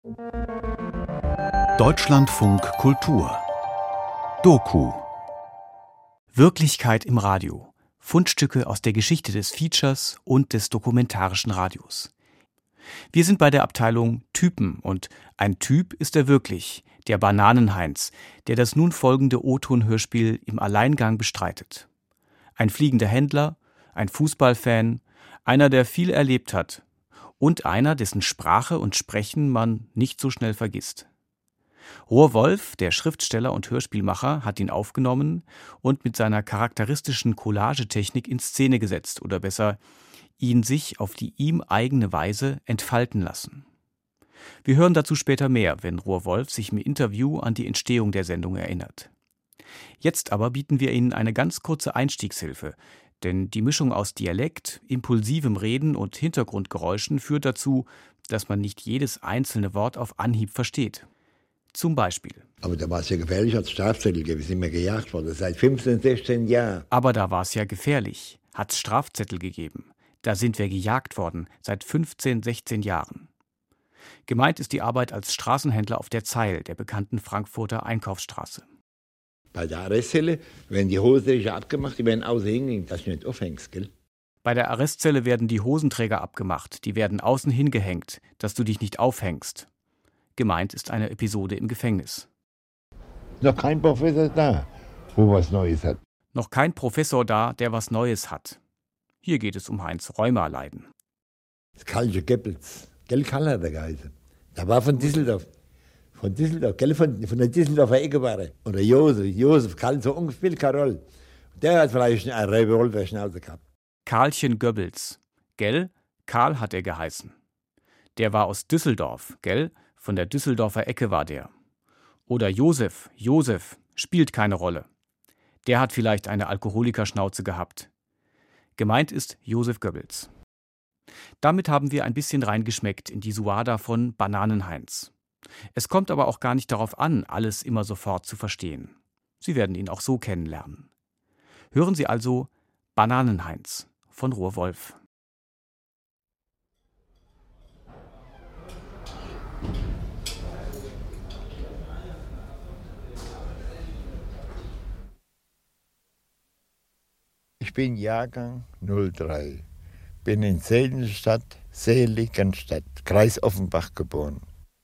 Deutschlandfunk Kultur Doku Wirklichkeit im Radio. Fundstücke aus der Geschichte des Features und des dokumentarischen Radios. Wir sind bei der Abteilung Typen und ein Typ ist er wirklich, der Bananenheinz, der das nun folgende O-Ton-Hörspiel im Alleingang bestreitet. Ein fliegender Händler, ein Fußballfan, einer, der viel erlebt hat und einer, dessen Sprache und Sprechen man nicht so schnell vergisst. Rohr Wolf, der Schriftsteller und Hörspielmacher, hat ihn aufgenommen und mit seiner charakteristischen Collagetechnik in Szene gesetzt oder besser, ihn sich auf die ihm eigene Weise entfalten lassen. Wir hören dazu später mehr, wenn Rohr Wolf sich im Interview an die Entstehung der Sendung erinnert. Jetzt aber bieten wir Ihnen eine ganz kurze Einstiegshilfe, denn die Mischung aus Dialekt, impulsivem Reden und Hintergrundgeräuschen führt dazu, dass man nicht jedes einzelne Wort auf Anhieb versteht. Zum Beispiel. Aber da war es ja gefährlich, hat es Strafzettel gegeben, sind wir gejagt worden, seit 15, 16 Jahren. Aber da war es ja gefährlich, hat es Strafzettel gegeben. Da sind wir gejagt worden, seit 15, 16 Jahren. Gemeint ist die Arbeit als Straßenhändler auf der Zeil, der bekannten Frankfurter Einkaufsstraße. Bei der Arrestzelle werden die Hosenträger abgemacht, die werden außen hingehen, dass du nicht aufhängst, gell? Bei der Arrestzelle werden die Hosenträger abgemacht, die werden außen hingehängt, dass du dich nicht aufhängst. Gemeint ist eine Episode im Gefängnis. Noch kein Professor da, wo was Neues hat. Noch kein Professor da, der was Neues hat. Hier geht es um Heinz Rheuma-Leiden. Das Karlsche Goebbels, gell, Karl hat er geheißen. Da war von Düsseldorf. Von Düsseldorf, gell, von der Düsseldorfer Ecke war er. Oder Josef, Karl, so ungefähr Karol. Der hat vielleicht eine Revolverschnauze gehabt. Karlchen Goebbels, gell, Karl hat er geheißen. Der war aus Düsseldorf, gell, von der Düsseldorfer Ecke war der. Oder Josef, spielt keine Rolle. Der hat vielleicht eine Alkoholikerschnauze gehabt. Gemeint ist Josef Goebbels. Damit haben wir ein bisschen reingeschmeckt in die Suada von Bananenheinz. Es kommt aber auch gar nicht darauf an, alles immer sofort zu verstehen. Sie werden ihn auch so kennenlernen. Hören Sie also Bananenheinz von Rohr Wolf. Ich bin Jahrgang 03, bin in Seligenstadt, Kreis Offenbach geboren.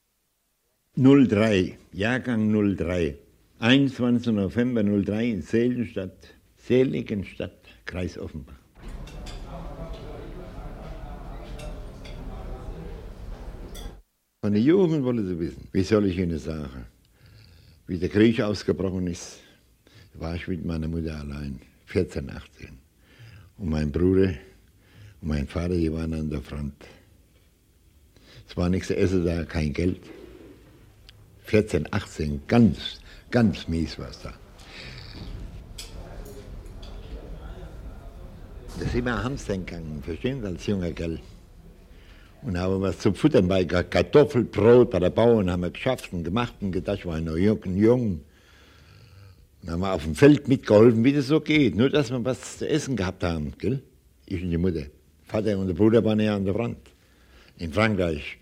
03, Jahrgang 03, 21. November 03 in Seligenstadt, Kreis Offenbach. Von der Jugend wollen Sie wissen, wie soll ich Ihnen sagen, wie der Krieg ausgebrochen ist, war ich mit meiner Mutter allein. 14, 18. Und mein Bruder und mein Vater, die waren an der Front. Es war nichts zu essen da, kein Geld. 14, 18, ganz mies war es da. Da sind wir Hamstern gegangen, verstehen Sie, als junger Kerl. Und haben was zum Futtern bei Kartoffelbrot bei der Bauern haben wir geschafft und gemacht und gedacht, ich war noch jung. Dann haben wir auf dem Feld mitgeholfen, wie das so geht. Nur, dass wir was zu essen gehabt haben, gell? Ich und die Mutter. Vater und der Bruder waren ja an der Front. In Frankreich.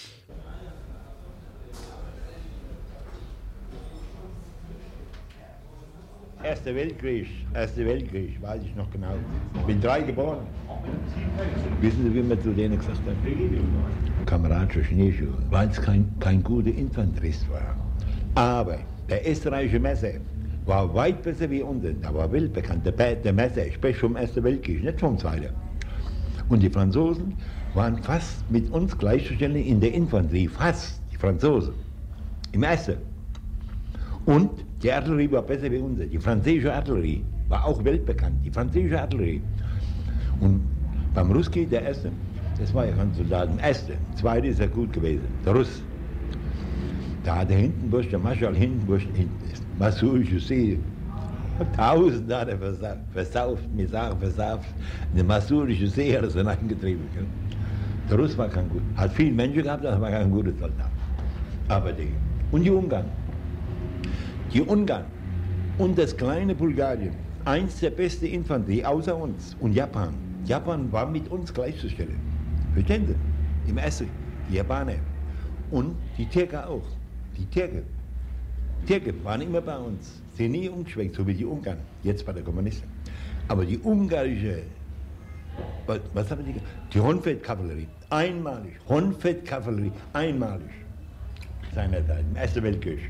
Erster Weltkrieg, weiß ich noch genau. Ich bin 3 geboren. Wissen Sie, wie man zu denen gesagt hat? Kameradsche Schneeschuhe, weil es kein guter Infanterist war. Aber der österreichische Messer war weit besser wie unten. Da war weltbekannt. Der Messer, ich spreche vom Ersten Weltkrieg, nicht vom Zweiten. Und die Franzosen waren fast mit uns gleichzustellen in der Infanterie. Fast, die Franzosen. Im Ersten. Und die Artillerie war besser wie unsere. Die französische Artillerie war auch weltbekannt. Die französische Artillerie. Und beim Ruski, der Erste, das war ja kein Soldat. Der Erste. Der Zweite ist ja gut gewesen. Der Russ. Da hat der Hindenbursch, der Marschall Hindenbursch, Massoud José, 1000 hat er versauft, wir sagen versauft. Der Massoud José hat er so eingetrieben. Der Russ war kein gut. Hat viele Menschen gehabt, das war kein guter Soldat. Aber und die Ungarn. Die Ungarn und das kleine Bulgarien, eins der besten Infanterie außer uns. Und Japan. Japan war mit uns gleichzustellen. Verstehen Sie? Im Ersten, die Japaner. Und die Türken auch. Die Türken waren immer bei uns. Sind nie umgeschwenkt, so wie die Ungarn, jetzt bei der Kommunisten. Aber die ungarische, was haben die Hornfeld-Kavallerie, einmalig. Hornfeld-Kavallerie, einmalig. Seinerzeit, im Ersten Weltkrieg.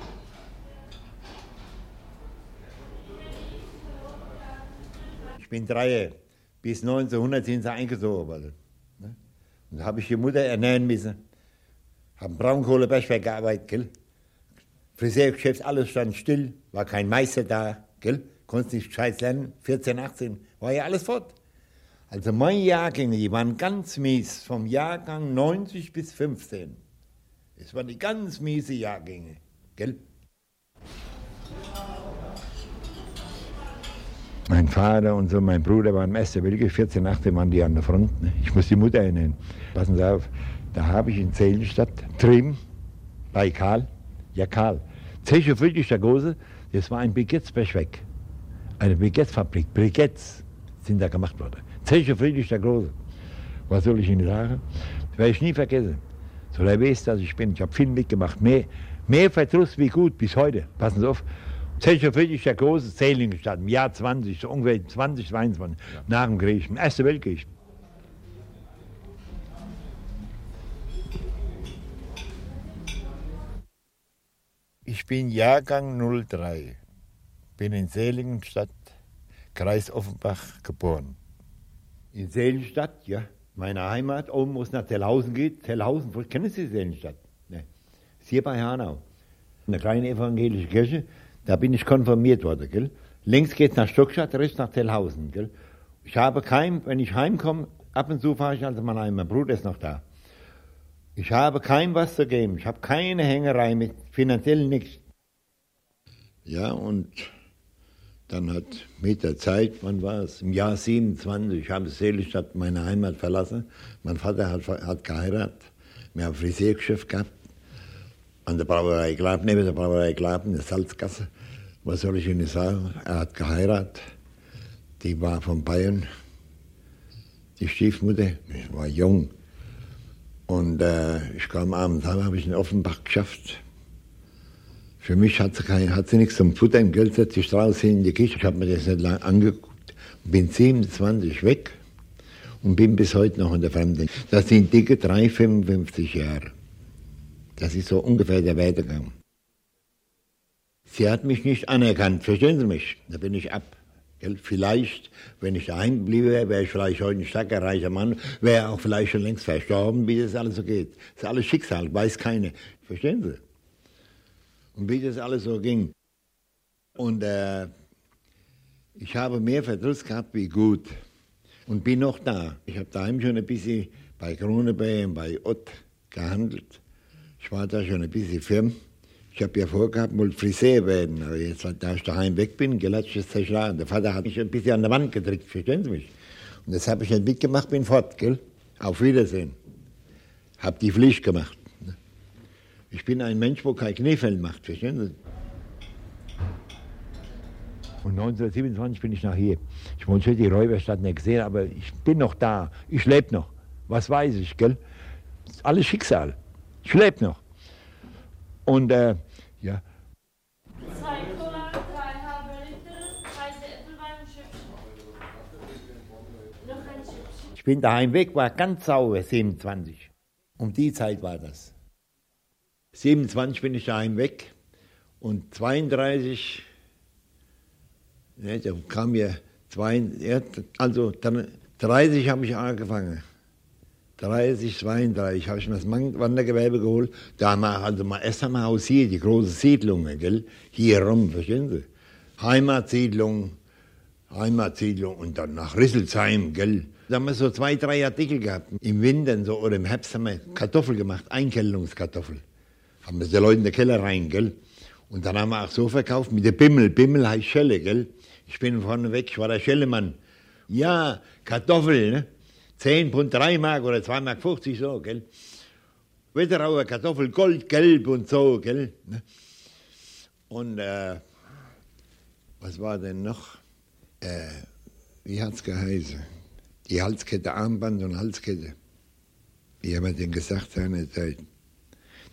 Ich bin 3, bis 1900 sind sie eingezogen worden. Und da habe ich die Mutter ernähren müssen. Habe im Braunkohlebergwerk gearbeitet, gell? Friseurgeschäft, alles stand still, war kein Meister da, gell? Konntest nicht gescheit lernen, 14, 18, war ja alles fort. Also meine Jahrgänge, die waren ganz mies, vom Jahrgang 90 bis 15. Es waren die ganz miese Jahrgänge, gell? Mein Vater und so, mein Bruder waren im Ersten Weltkrieg, 14, 18 waren die an der Front. Ne? Ich muss die Mutter erinnern. Passen Sie auf, da habe ich in Seligenstadt, Trim, bei Karl, ja Karl, Zeche Friedrich der Große, das war ein Brikettbergwerk, eine Brikettfabrik, Briketts sind da gemacht worden. Zeche Friedrich der Große, was soll ich Ihnen sagen? Das werde ich nie vergessen. So der weiß, dass ich bin, ich habe viel mitgemacht, mehr Verdruss wie gut bis heute, passen Sie auf. Zeche Friedrich der Große, Seligenstadt, im Jahr 20, so ungefähr 2022, ja. Nach dem Krieg, im Ersten Weltkrieg. Ich bin Jahrgang 03, bin in Seligenstadt, Kreis Offenbach, geboren. In Seligenstadt, ja, meine Heimat, oben wo es nach Tellhausen geht. Tellhausen, kennen Sie Seligenstadt? Ne. Ist hier bei Hanau. Eine kleine evangelische Kirche, da bin ich konfirmiert worden, gell? Links geht nach Stockstadt, rechts nach Tellhausen, gell? Ich habe wenn ich heimkomme, ab und zu fahre ich also mal heim, mein Bruder ist noch da. Ich habe kein was zu geben, ich habe keine Hängerei mit, finanziell nichts. Ja, und dann hat mit der Zeit, wann war es? Im Jahr 27, ich habe Seligenstadt, meine Heimat verlassen. Mein Vater hat geheiratet, wir haben ein Friseurgeschäft gehabt. An der Brauerei Glaben, neben der Brauerei Glaben, in der Salzgasse. Was soll ich Ihnen sagen? Er hat geheiratet. Die war von Bayern. Die Stiefmutter, ich war jung. Und ich kam abends heim, habe ich in Offenbach geschafft. Für mich hat sie nichts zum Futtern, Geld setzt sich draußen in die Küche. Ich habe mir das nicht lange angeguckt. Bin 27 weg und bin bis heute noch in der Fremde. Das sind dicke 55 Jahre. Das ist so ungefähr der Werdegang. Sie hat mich nicht anerkannt, verstehen Sie mich? Da bin ich ab. Vielleicht, wenn ich daheim geblieben wäre, wäre ich vielleicht heute ein starker, reicher Mann, wäre auch vielleicht schon längst verstorben, wie das alles so geht. Das ist alles Schicksal, weiß keiner. Verstehen Sie? Und wie das alles so ging. Und ich habe mehr Verdruss gehabt wie gut. Und bin noch da. Ich habe daheim schon ein bisschen bei Kroneberg und bei Ott gehandelt. Ich war da schon ein bisschen firm. Ich habe ja vorgehabt, wollte Friseur werden. Aber jetzt, da ich daheim weg bin, hat sich das zerschlagen. Der Vater hat mich ein bisschen an der Wand gedrückt, verstehen Sie mich? Und das habe ich nicht mitgemacht, bin fort, gell? Auf Wiedersehen. Hab die Pflicht gemacht. Ich bin ein Mensch, wo kein Kniefall macht, verstehen Sie? Und 1927 bin ich nach hier. Ich wollte die Räuberstadt nicht gesehen, aber ich bin noch da. Ich lebe noch. Was weiß ich, gell? Das ist alles Schicksal. Ich lebe noch. Und, ja. 2 Cola, 3 halbe Liter, 3 Äpfelwein und Chips. Noch ein Chips. Ich bin daheim weg, war ganz sauer, 27. Um die Zeit war das. 27 bin ich daheim weg und 32, ne, da kam mir, also dann 30 habe ich angefangen. 30, 32 habe ich mir das Wandergewerbe geholt. Da haben wir also erst einmal Haus hier, die große Siedlung, gell? Hier rum, verstehen Sie? Heimatsiedlung und dann nach Rüsselsheim, gell? Da haben wir so 2, 3 Artikel gehabt. Im Winter so, oder im Herbst haben wir Kartoffel gemacht, Einkellungskartoffel. Haben wir den Leuten in den Keller rein, gell? Und dann haben wir auch so verkauft mit der Bimmel. Bimmel heißt Schelle, gell? Ich bin vorne weg, ich war der Schellemann. Ja, Kartoffel, ne? 10 Pfund, 3 Mark oder 2,50 Mark so, gell? Wetterauer Kartoffel, goldgelb und so, gell? Und, was war denn noch? Wie hat's geheißen? Die Halskette, Armband und Halskette. Wie haben wir denn gesagt seinerzeit?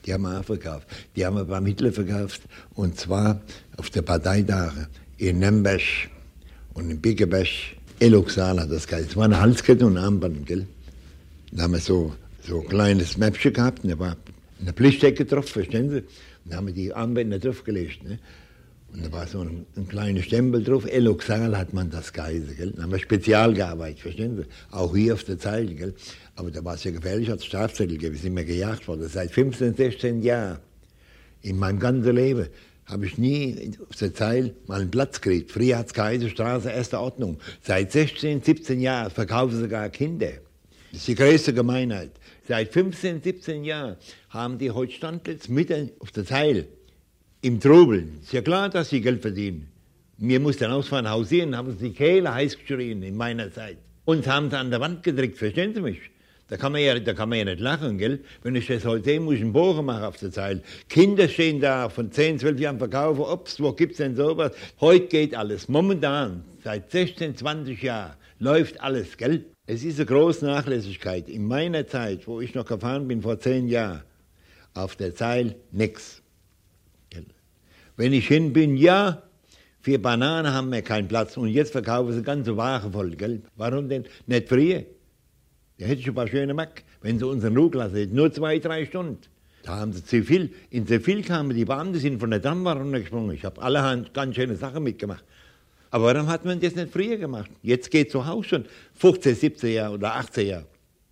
Die haben wir auch verkauft. Die haben wir beim Hitler verkauft. Und zwar auf der Parteitage in Nürnberg und in Bickeberg. Eloxal hat das geheißen. Es war eine Halskette und ein Armband, gell? Da haben wir so ein kleines Mäppchen gehabt, und da war eine Pflichtdecke drauf, verstehen Sie? Und da haben wir die Armbänder draufgelegt, ne? Und da war so ein kleiner Stempel drauf, Eloxal hat man das geheißen, gell? Da haben wir spezial gearbeitet, verstehen Sie? Auch hier auf der Zeile, gell? Aber da war es ja gefährlich, hat es Strafzettel gegeben, sind wir gejagt worden. Seit 15, 16 Jahren in meinem ganzen Leben habe ich nie auf der Zeile mal einen Platz gekriegt. Früher hat es geheißen, Straße, erste Ordnung. Seit 16, 17 Jahren verkaufen sogar Kinder. Das ist die größte Gemeinheit. Seit 15, 17 Jahren haben die heute Standplätze mitten auf der Zeile im Trubel. Ist ja klar, dass sie Geld verdienen. Mir muss dann ausfahren, hausieren, haben sie die Kehle heiß geschrien in meiner Zeit. Und haben sie an der Wand gedrückt, verstehen Sie mich? Da kann man ja nicht lachen, gell? Wenn ich das heute sehe, muss ich einen Bogen machen auf der Zeile. Kinder stehen da von 10, 12 Jahren verkaufen Obst, wo gibt's denn sowas? Heute geht alles. Momentan, seit 16, 20 Jahren, läuft alles, gell? Es ist eine große Nachlässigkeit. In meiner Zeit, wo ich noch gefahren bin, vor 10 Jahren, auf der Zeile nix. Gell? Wenn ich hin bin, ja, für Bananen haben wir keinen Platz und jetzt verkaufen sie ganze Ware voll, gell? Warum denn nicht früher? Da hätte ich ein paar schöne Mack, wenn sie unseren Ruhe lassen hätten. Nur 2, 3 Stunden. Da haben sie zu viel. In zu viel kamen die Beamten, sind von der Dammbar runtergesprungen. Ich habe allerhand ganz schöne Sachen mitgemacht. Aber warum hat man das nicht früher gemacht? Jetzt geht es so auch schon 15, 17 Jahre oder 18 Jahre.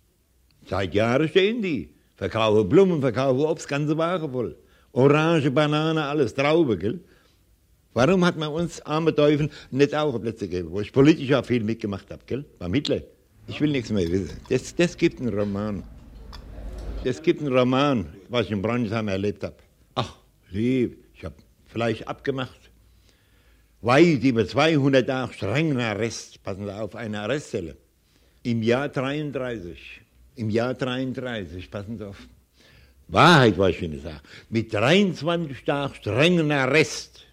Seit Jahren stehen die. Verkaufen Blumen, verkaufen Obst, ganze Ware voll. Orange, Banane, alles, Traube, gell? Warum hat man uns, arme Teufel, nicht auch Plätze gegeben, wo ich politisch auch viel mitgemacht habe, gell? Beim Hitler. Ich will nichts mehr wissen. Das gibt einen Roman. Das gibt einen Roman, was ich in Braunsheim erlebt habe. Ach, lieb, ich habe Fleisch abgemacht. Weit über 200 Tage strengen Arrest, passen Sie auf, eine Arrestzelle. Im Jahr 33, passen Sie auf. Wahrheit, was ich Ihnen sage. Mit 23 Tagen strengen Arrest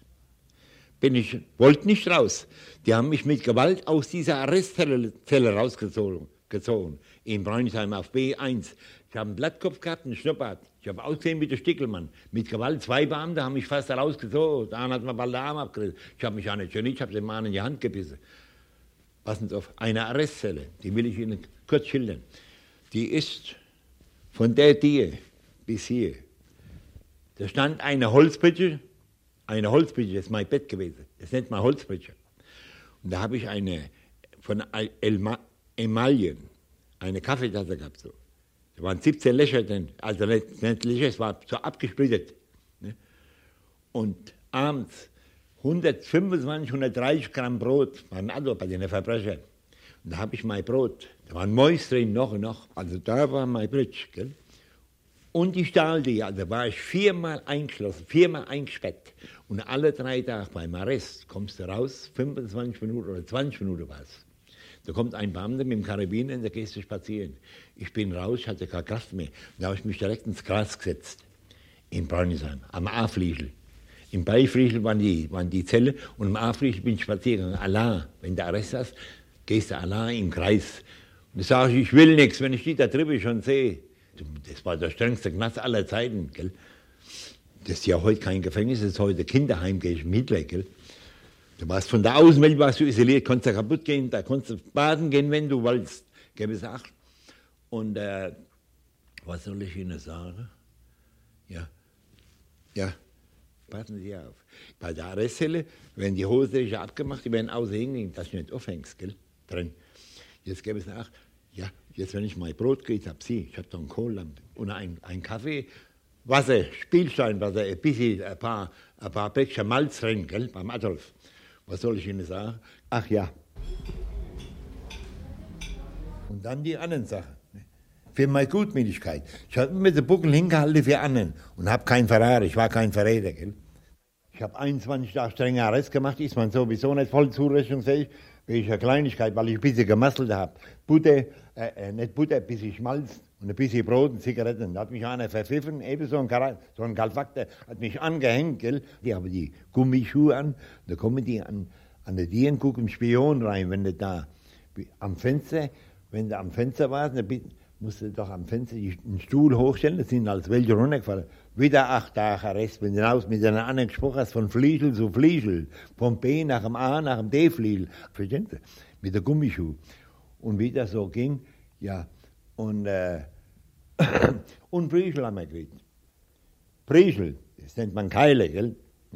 wollte nicht raus. Die haben mich mit Gewalt aus dieser Arrestzelle rausgezogen. In Braunsheim auf B1. Ich habe einen Blattkopf gehabt, einen Schnurrbart. Ich habe ausgesehen wie der Stickelmann. Mit Gewalt, 2 Beamte haben mich fast rausgezogen. Da hat man bald den Arm abgerissen. Ich habe mich auch nicht geniert, ich habe den Mann in die Hand gebissen. Passen Sie auf, eine Arrestzelle, die will ich Ihnen kurz schildern. Die ist von der Tür bis hier. Da stand eine Holzbritsche, das ist mein Bett gewesen. Das nennt man Holzbritsche. Und da habe ich eine von Emaillen, eine Kaffeetasse gehabt. So. Da waren 17 Löcher drin, also nicht Löcher, es war so abgesplittet. Ne? Und abends 125, 130 Gramm Brot, waren also bei den Verbrechern. Und da habe ich mein Brot, da waren Mäuse drin, noch und noch. Also da war mein Britsch, gell? Und die Stahldecke, also war ich 4-mal eingeschlossen, 4-mal eingesperrt. Und alle 3 Tage beim Arrest kommst du raus, 25 Minuten oder 20 Minuten war es. Da kommt ein Beamter mit dem Karabiner und da gehst du spazieren. Ich bin raus, ich hatte keine Kraft mehr. Da habe ich mich direkt ins Gras gesetzt, in Braunsheim, am A-Fliegel. Im B-Fliegel waren die Zelle und im A-Fliegel bin ich spazieren gegangen. Allein, wenn du Arrest hast, gehst du allein im Kreis. Und da sage ich will nichts, wenn ich die da drüben schon sehe. Das war der strengste Knast aller Zeiten, gell? Das ist ja heute kein Gefängnis, das ist heute Kinderheim, gehe ich mit weg, gell? Du warst von der Außenwelt warst du isoliert, konntest da kaputt gehen, da konntest du baden gehen, wenn du wolltest, gäbe es Acht. Und was soll ich Ihnen sagen? Ja, passen Sie auf. Bei der Arrestzelle werden die Hosen abgemacht, die werden außen hingehen, dass du nicht aufhängst, gell? Drin. Jetzt gäbe es Acht. Ja, jetzt wenn ich mein Brot kriege, ich habe da einen Kohllampe und einen Kaffee, Wasser, Spielsteinwasser, ein paar Päckchen Malz drin, gell, beim Adolf. Was soll ich Ihnen sagen? Ach ja. Und dann die anderen Sachen. Für meine Gutmütigkeit. Ich habe mir den Buckel hingehalten für anderen und habe keinen Verrat, ich war kein Verräter, gell. Ich habe 21 Tage strenger Arrest gemacht, ist man sowieso nicht voll zurechnungsfähig. Ich eine Kleinigkeit, weil ich ein bisschen gemasselt habe. Butter, nicht Butter, ein bisschen Schmalz und ein bisschen Brot und Zigaretten. Da hat mich einer verpfiffen, eben so ein Galfakter, hat mich angehängt, gell. Die haben die Gummischuhe an, da kommen die an der Tür und gucken im Spion rein, wenn du da am Fenster warst, dann musst du doch am Fenster einen Stuhl hochstellen, da sind als welche runtergefallen. Wieder 8 Tage Arrest, wenn du hinaus mit einer anderen gesprochen hast, von Fliegel zu Fliegel, vom B nach dem A nach dem D-Fliegel, verstehen Sie? Mit der Gummischuh. Und wie das so ging, ja, und Priegel haben wir gekriegt. Priegel, das nennt man Keile, gell?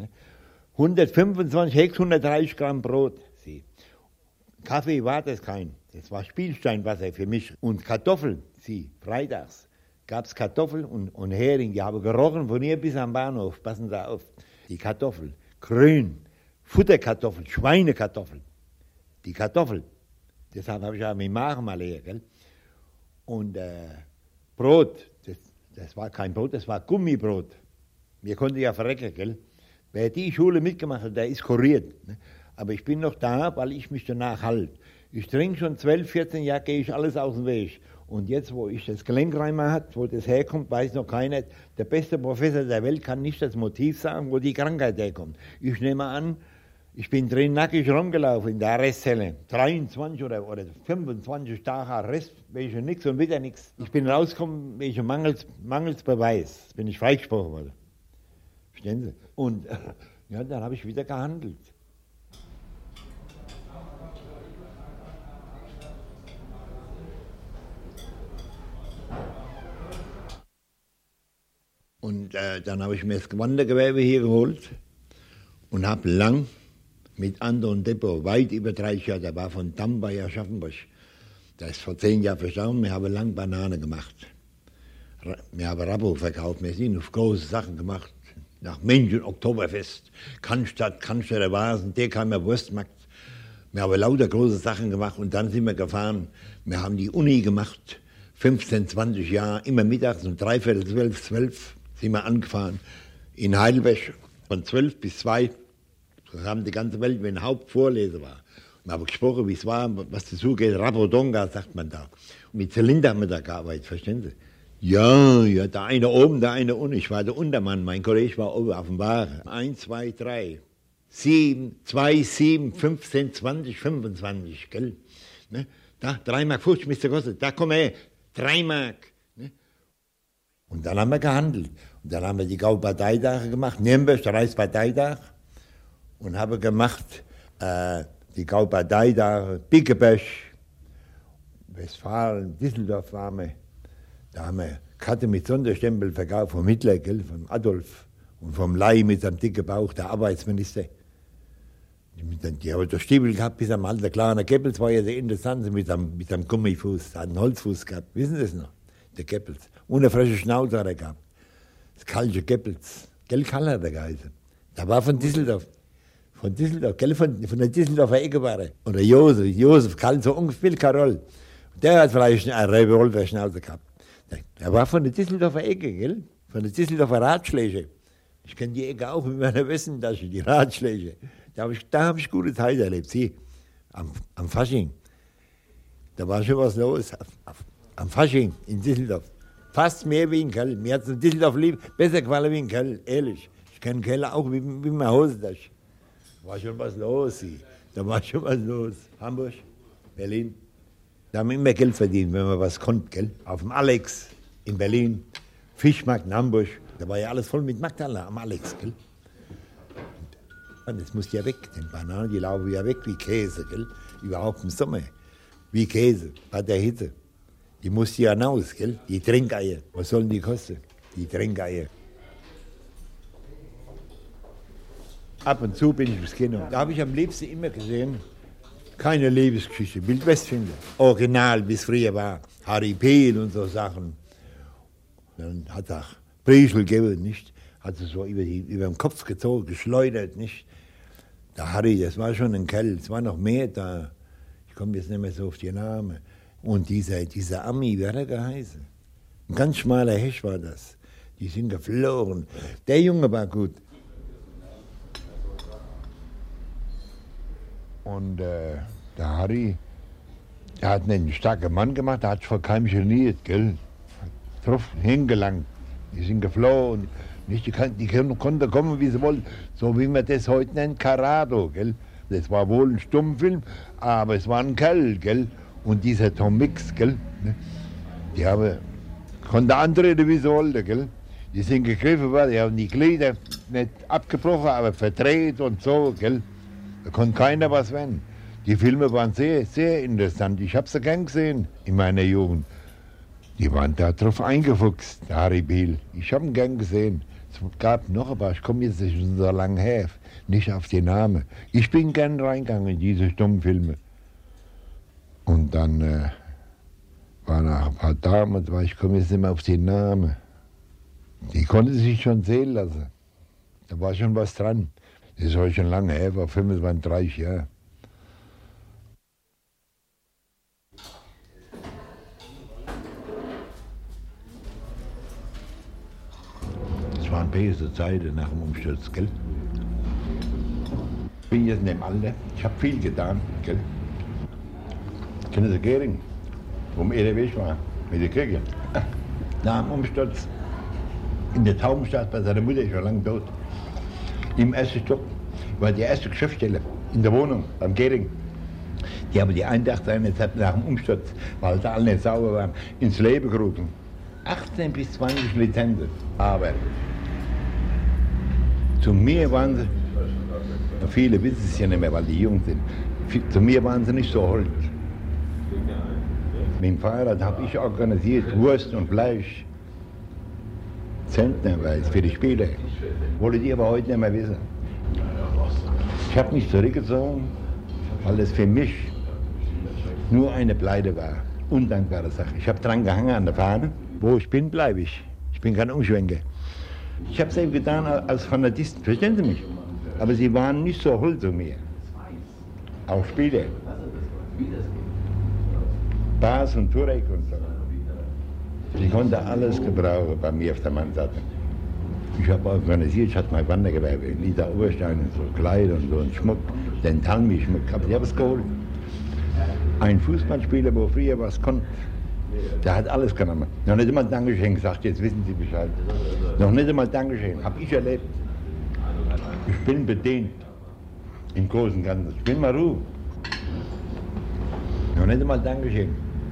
125 Hex, 130 Gramm Brot. Sie. Kaffee war das kein, das war Spielsteinwasser für mich. Und Kartoffeln, sie, freitags gab es Kartoffeln und Hering, die haben gerochen von hier bis am Bahnhof, passen Sie auf. Die Kartoffeln, grün, Futterkartoffeln, Schweinekartoffeln, die Kartoffeln. Deshalb habe ich auch meinen Magen mal leer, gell? Und Brot, das war kein Brot, das war Gummibrot. Wir konnten ja verrecken, gell? Wer die Schule mitgemacht hat, der ist kuriert. Ne? Aber ich bin noch da, weil ich mich danach halte. Ich trinke schon 12, 14 Jahre, gehe ich alles aus dem Weg. Und jetzt, wo ich das Gelenkreimer hat, wo das herkommt, weiß noch keiner. Der beste Professor der Welt kann nicht das Motiv sagen, wo die Krankheit herkommt. Ich nehme an, ich bin drin nackig rumgelaufen in der Arrestzelle. 23 oder 25 Tage Arrest, wegen nichts und wieder nichts. Ich bin rausgekommen wegen mangels Beweis. Bin ich freigesprochen worden. Verstehen Sie? Und ja, dann habe ich wieder gehandelt. Und dann habe ich mir das Wandergewerbe hier geholt und habe lang mit Anton Depot, weit über 30 Jahre, der war von Damm bei Aschaffenburg. Der ist vor 10 Jahren verstorben, wir haben lang Banane gemacht. Wir haben Rabo verkauft, wir sind auf große Sachen gemacht. Nach München, Oktoberfest, Cannstatt der Vasen, der kam ja Wurstmarkt. Wir haben lauter große Sachen gemacht und dann sind wir gefahren. Wir haben die Uni gemacht, 15, 20 Jahre, immer mittags um 11:45, 12 sind wir angefahren. In Heidelberg von 12 bis 2. Das haben die ganze Welt, wenn Hauptvorleser war. Wir haben gesprochen, wie es war, was dazu geht. Rapodonga, sagt man da. Und mit Zylinder haben wir da gearbeitet, verstehen Sie? Ja, der eine oben, der eine unten. Ich war der Untermann, mein Kollege war oben auf dem Wagen. 1, 2, 3, 7, 2, 7, 15, 20, 25, gell? Ne? Da, 3,50 Mark müsste kosten. Da komm her, 3 Mark. Ne? Und dann haben wir gehandelt. Und dann haben wir die Gauparteitage gemacht, Nürnberg, der Reichsparteitag. Und habe gemacht die Gauparteitage, Bickeberg, Westfalen, Düsseldorf waren wir. Da haben wir Karte mit Sonderstempel verkauft vom Hitler, gell, von Adolf und vom Ley mit seinem dicken Bauch, der Arbeitsminister. Die haben den Stiefel gehabt bis am alten kleinen Goebbels war ja der Interessante mit einem Gummifuß, der hat einen Holzfuß gehabt. Wissen Sie das noch? Der Goebbels. Und eine frische Schnauze hat er gehabt. Das kalte Goebbels. Gell, Karl hat er geheißen. Der war von Düsseldorf. Von Düsseldorf, gell, von der Düsseldorfer Ecke war er. Oder Josef Karl, so ungefähr Karol. Der hat vielleicht eine Revolverschnauze gehabt. Er war von der Düsseldorfer Ecke, gell? Von der Düsseldorfer Ratschläge. Ich kenne die Ecke auch mit meiner Westentasche, die Ratschläge. Da hab ich gute Zeit erlebt. Sie, am Fasching. Da war schon was los. Am Fasching in Düsseldorf. Fast mehr wie in Köln. Mir hat es in Düsseldorf besser gefallen wie in Köln, ehrlich. Ich kenne Köln auch wie meine Hosentasche. Da war schon was los, Sie. Da war schon was los. Hamburg, Berlin. Da haben wir immer Geld verdient, wenn man was konnte, gell? Auf dem Alex in Berlin, Fischmarkt in Hamburg, da war ja alles voll mit Magdalena am Alex, gell? Und das muss ja weg, denn Bananen, die laufen ja weg wie Käse, gell? Überhaupt im Sommer, wie Käse, bei der Hitze. Die muss ja raus, gell? Die Trinkeier, was sollen die kosten? Die Trinkeier. Ab und zu bin ich ins Kino. Da habe ich am liebsten immer gesehen, keine Lebensgeschichte, Wildwestfilme. Original, wie es früher war. Harry Peel und so Sachen. Dann hat er Priegel gegeben, nicht? Hat er so über den Kopf gezogen, geschleudert, nicht? Der Harry, das war schon ein Kerl, es war noch mehr da. Ich komme jetzt nicht mehr so auf die Namen. Und dieser Ami, wie hat er geheißen? Ein ganz schmaler Hecht war das. Die sind geflogen. Der Junge war gut. Und der Harry, der hat einen starken Mann gemacht, der hat sich vor keinem geniert, gell? Drauf hingelangt. Die sind geflohen. Nicht, die konnten kommen, wie sie wollten. So wie man das heute nennt, Carado, gell? Das war wohl ein Stummfilm, aber es war ein Kerl, gell? Und dieser Tom Mix, gell? Die konnten antreten, wie sie wollten, gell? Die sind gegriffen worden, die haben die Glieder nicht abgebrochen, aber verdreht und so, gell. Da konnte keiner was werden. Die Filme waren sehr, sehr interessant. Ich habe sie gern gesehen in meiner Jugend. Die waren da drauf eingefuchst, der Harry Biel. Ich habe ihn gern gesehen. Es gab noch ein paar, ich komme jetzt nicht so lange her, nicht auf die Namen. Ich bin gern reingegangen in diese Stummfilme. Und dann waren auch ein paar Damen, ich komme jetzt nicht mehr auf die Namen. Die konnten sich schon sehen lassen. Da war schon was dran. Das ist heute schon lange her, war 25, 30 Jahre. Das waren böse Zeiten nach dem Umsturz, gell? Ich bin jetzt in dem Alter, ich habe viel getan, gell? Kennen Sie Gehring, wo mir der Weg war, mit der Kirche? Nach dem Umsturz in der Taubenstadt bei seiner Mutter, schon lange tot. Im ersten Stock war die erste Geschäftsstelle in der Wohnung beim Gehring. Die haben die Eintracht seinerzeit nach dem Umsturz, weil da alle nicht sauber waren, ins Leben gerufen. 18 bis 20 Lizenzen. Aber zu mir waren sie, viele wissen es ja nicht mehr, weil die jung sind, zu mir waren sie nicht so hold. Mit dem Fahrrad habe ich organisiert Wurst und Fleisch. Zentnerweise für die Spieler. Wollte ich aber heute nicht mehr wissen. Ich habe mich zurückgezogen, weil das für mich nur eine Pleite war. Undankbare Sache. Ich habe dran gehangen an der Fahne. Wo ich bin, bleibe ich. Ich bin kein Umschwenker. Ich habe es eben getan als Fanatisten, verstehen Sie mich? Aber sie waren nicht so hold zu mir. Auch Spieler. Bas und Turek und so. Ich konnte alles gebrauchen bei mir auf der Mannseite. Ich habe organisiert, ich hatte mein Wandergewerbe in Ida Oberstein und so Kleider und so und Schmuck, den Talmi-Schmuck, ich habe es geholt. Ein Fußballspieler, wo früher was konnte, der hat alles genommen. Noch nicht einmal Dankeschön gesagt, jetzt wissen Sie Bescheid. Noch nicht einmal Dankeschön, habe ich erlebt. Ich bin bedient, im Großen und Ganzen. Ich bin Maru. Noch nicht einmal Dankeschön.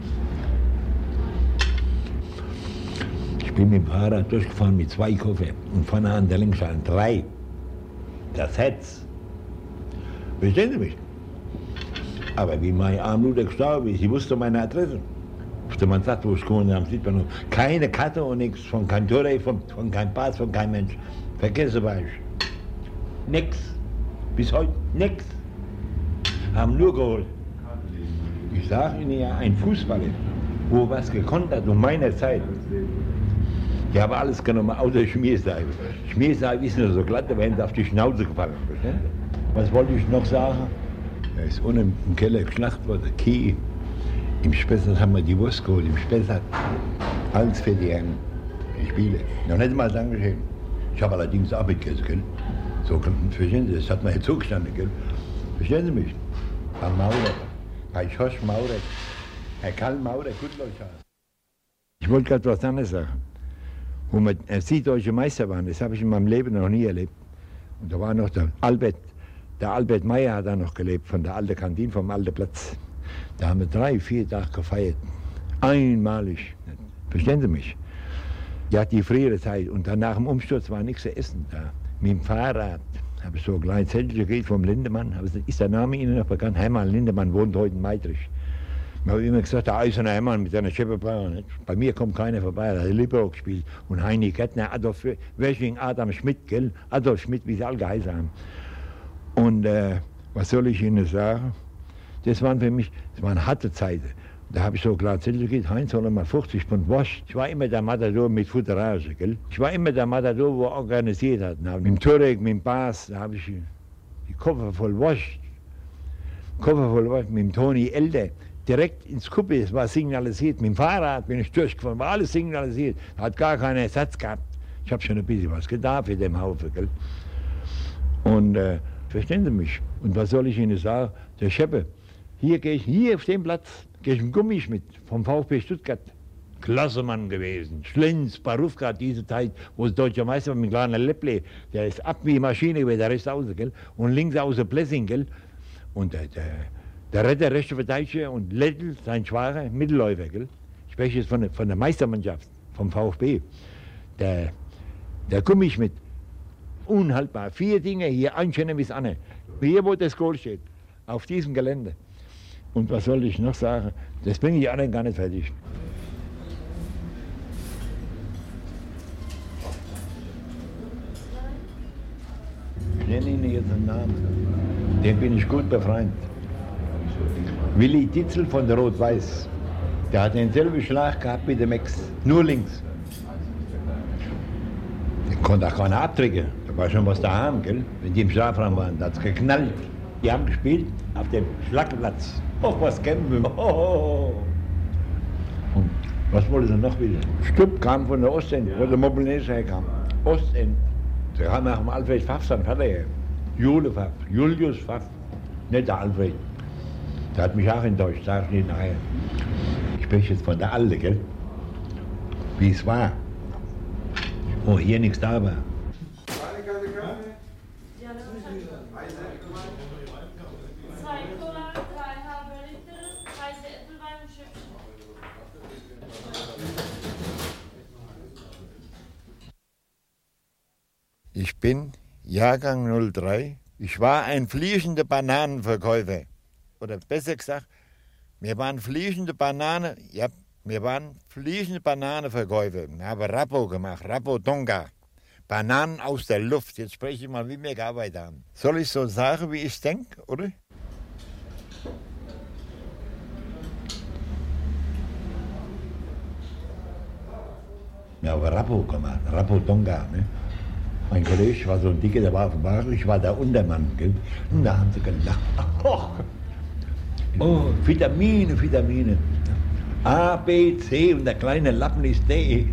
Ich bin mit dem Fahrrad durchgefahren mit 2 Koffer und vorne an der Längsschale 3. Das Herz. Verstehen Sie mich? Aber wie mein Armluder gestorben ist, ich wusste meine Adresse. Wusste man sagt, wo ich gewohnt habe, sieht man noch. Keine Karte und nichts, von keinem Tore, von keinem Pass, von keinem Mensch. Vergessen war ich. Nix. Bis heute nix. Haben nur geholt. Ich sage Ihnen ja, ein Fußballer, wo was gekonnt hat um meine Zeit. Ich habe alles genommen, außer Schmierseife. Schmierseife ist nur so glatt, da wären sie auf die Schnauze gefallen. Verstehen? Was wollte ich noch sagen? Er ist unten im Keller geschlacht worden, Kieh. Im Spessart haben wir die Wurst geholt, im Spessart. Alles für die Spiele. Noch nicht mal Dankeschön. Ich habe allerdings auch mitgegessen, gell? So, verstehen Sie, das hat mir jetzt zugestanden, gell? Verstehen Sie mich? Herr Maurer, bei Schorsch Maurer, Herr Karl Maurer, Gutleutschau. Ich wollte gerade was anderes sagen. Wo wir süddeutsche Meister waren, das habe ich in meinem Leben noch nie erlebt. Und da war noch der Albert Meyer hat da noch gelebt, von der alten Kantine, vom alten Platz. Da haben wir 3, 4 Tage gefeiert. Einmalig. Verstehen Sie mich? Ja, die frühere Zeit. Und dann nach dem Umsturz war nichts zu essen da. Mit dem Fahrrad habe ich so ein kleines Zettelchen gekriegt vom Lindemann. Ist der Name Ihnen noch bekannt? Hermann Lindemann wohnt heute in Meidrich. Wir haben immer gesagt, der eiserne Hermann mit seiner Schäferbrauer. Bei mir kommt keiner vorbei, er hat Libero gespielt. Und Heini Kettner, Adolf Wersching, Adam Schmidt, gell? Adolf Schmidt, wie sie alle geheißen haben. Und was soll ich Ihnen sagen? Das waren harte Zeiten. Da habe ich so klar Zettel gegeben, Heinz, soll mal 50 Pfund Wurst. Ich war immer der Matador mit Futterage, gell? Ich war immer der Matador, wo er organisiert hat. Mit dem Turek, mit dem Bas, da habe ich die Koffer voll Wurst. Mit dem Toni Elder. Direkt ins Kuppe, es war signalisiert. Mit dem Fahrrad bin ich durchgefahren, war alles signalisiert. Hat gar keinen Ersatz gehabt. Ich habe schon ein bisschen was getan für den Haufen, gell? Und verstehen Sie mich? Und was soll ich Ihnen sagen? Der Scheppe, hier auf dem Platz, gehe ich einen Gummischmidt vom VfB Stuttgart. Klasse Mann gewesen. Schlenz, Barufka, diese Zeit, wo es deutscher Meister war, mit kleiner Lepple. Der ist ab wie Maschine über der Rest außen, gell? Und links außen Blessing, gell? Und der Retter, rechte Verteidiger und Lettl, sein schwacher Mittelläufer, gell? Ich spreche jetzt von der Meistermannschaft, vom VfB. Der Da komme ich mit. Unhaltbar. 4 Dinge hier anscheinend bis an. Hier, wo das Goal steht. Auf diesem Gelände. Und was soll ich noch sagen? Das bringe ich anderen gar nicht fertig. Ich nenne Ihnen jetzt einen Namen. Den bin ich gut befreundet. Willi Ditzel von der Rot-Weiß. Der hat denselben Schlag gehabt wie der Max. Nur links. Den konnte auch keiner abdrücken. Da war schon was daheim, gell? Wenn die im Strafraum waren, da hat es geknallt. Die haben gespielt auf dem Schlagplatz. Och, was kämpfen. Oh. Und was wollte sie noch wieder? Stupp kam von der Ostend, wo der Mobilnese herkam. Ostend. Da kam nach dem Alfred Pfaff, sein Vater her. Jule Pfaff, Julius Pfaff. Nicht der Alfred. Der hat mich auch enttäuscht, sag ich nicht nachher. Ich spreche jetzt von der Alte, gell? Wie es war. Wo hier nichts da war. Ich bin Jahrgang 03. Ich war ein fliegender Bananenverkäufer. Oder besser gesagt, wir waren fliegende Bananenverkäufer. Wir haben Rabo gemacht, Rabo Tonga. Bananen aus der Luft. Jetzt spreche ich mal, wie wir gearbeitet haben. Soll ich so sagen, wie ich denke, oder? Ja, aber Rabo gemacht, Rabo Tonga. Ne? Mein Kollege war so ein Dicker, der war auf dem Wagen, ich war der Untermann. Gell? Und da haben sie gelacht. Oh, Vitamine, Vitamine. A, B, C und der kleine Lappen ist D.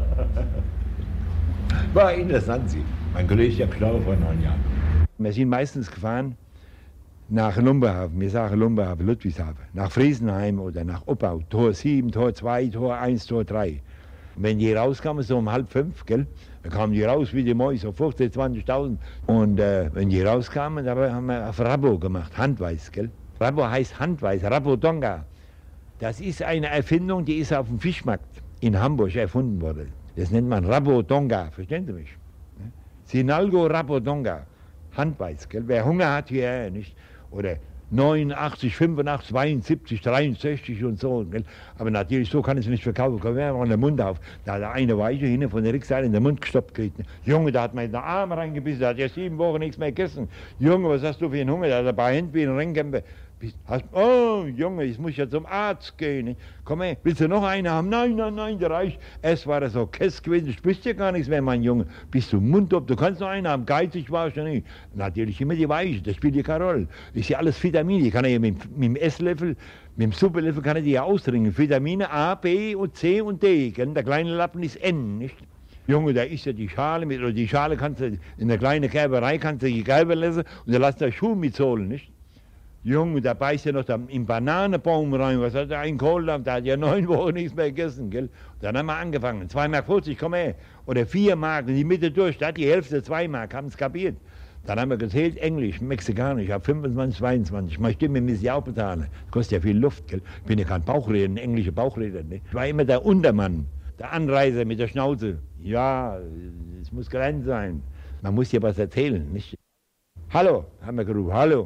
War interessant, sie. Mein Kollege ist ja gestorben vor 9 Jahren. Wir sind meistens gefahren nach Lumberhafen, wir sagen Lumberhafen, Ludwigshafen, nach Friesenheim oder nach Oppau, Tor 7, Tor 2, Tor 1, Tor 3. Und wenn die rauskamen, so um 4:30, gell, dann kamen die raus wie die Mäuse, so 15.000, 20.000. Und wenn die rauskamen, dann haben wir auf Rabo gemacht, Handweiß, gell. Rabo heißt Handweiß, Rabo Tonga. Das ist eine Erfindung, die ist auf dem Fischmarkt in Hamburg erfunden worden. Das nennt man Rabo Tonga, verstehen Sie mich? Sinalco Rabo Tonga, Handweiß, gell? Wer Hunger hat, hier nicht. Oder 89, 85, 72, 63 und so. Gell? Aber natürlich, so kann es nicht verkaufen. Komm, wir machen den Mund auf. Da hat er eine Weiche hinten von der Rückseite in den Mund gestoppt gekriegt. Junge, da hat man in den Arm reingebissen, da hat ja 7 Wochen nichts mehr gegessen. Junge, was hast du für einen Hunger? Da hat er ein paar Hände wie ein Ringkämpfer. Oh, Junge, ich muss ja zum Arzt gehen. Nicht? Komm her, willst du noch eine haben? Nein, nein, nein, der reicht. Es war so Käse gewesen, du spürst ja gar nichts mehr, mein Junge. Bist du mundtop, du kannst noch eine haben, geizig warst du nicht. Natürlich immer die Weiche, das spielt ja keine Rolle. Ist ja alles Vitamine, ich kann ja mit dem Esslöffel, mit dem Suppenlöffel kann ich die ja ausdringen. Vitamine A, B und C und D, gell? Der kleine Lappen ist N, nicht? Junge, da ist ja die Schale mit, oder die Schale kannst du, in der kleinen Gerberei kannst du die Gerber lassen und dann lass der Schuh mitholen, nicht? Junge, da beißt er noch im Bananenbaum rein, was hat er einen Kohl, da hat ja 9 Wochen nichts mehr gegessen, gell? Dann haben wir angefangen, 2,50 Mark, komm her, oder 4 Mark, in die Mitte durch, da hat die Hälfte 2 Mark, haben es kapiert. Dann haben wir gezählt, Englisch, Mexikanisch, ich habe 25, 22, meine Stimme muss ich auch bezahlen, das kostet ja viel Luft, gell? Ich bin ja kein Bauchredner, ein englischer Bauchredner, ne? Ich war immer der Untermann, der Anreiser mit der Schnauze. Ja, es muss klein sein, man muss ja was erzählen, nicht? Hallo, haben wir gerufen, hallo.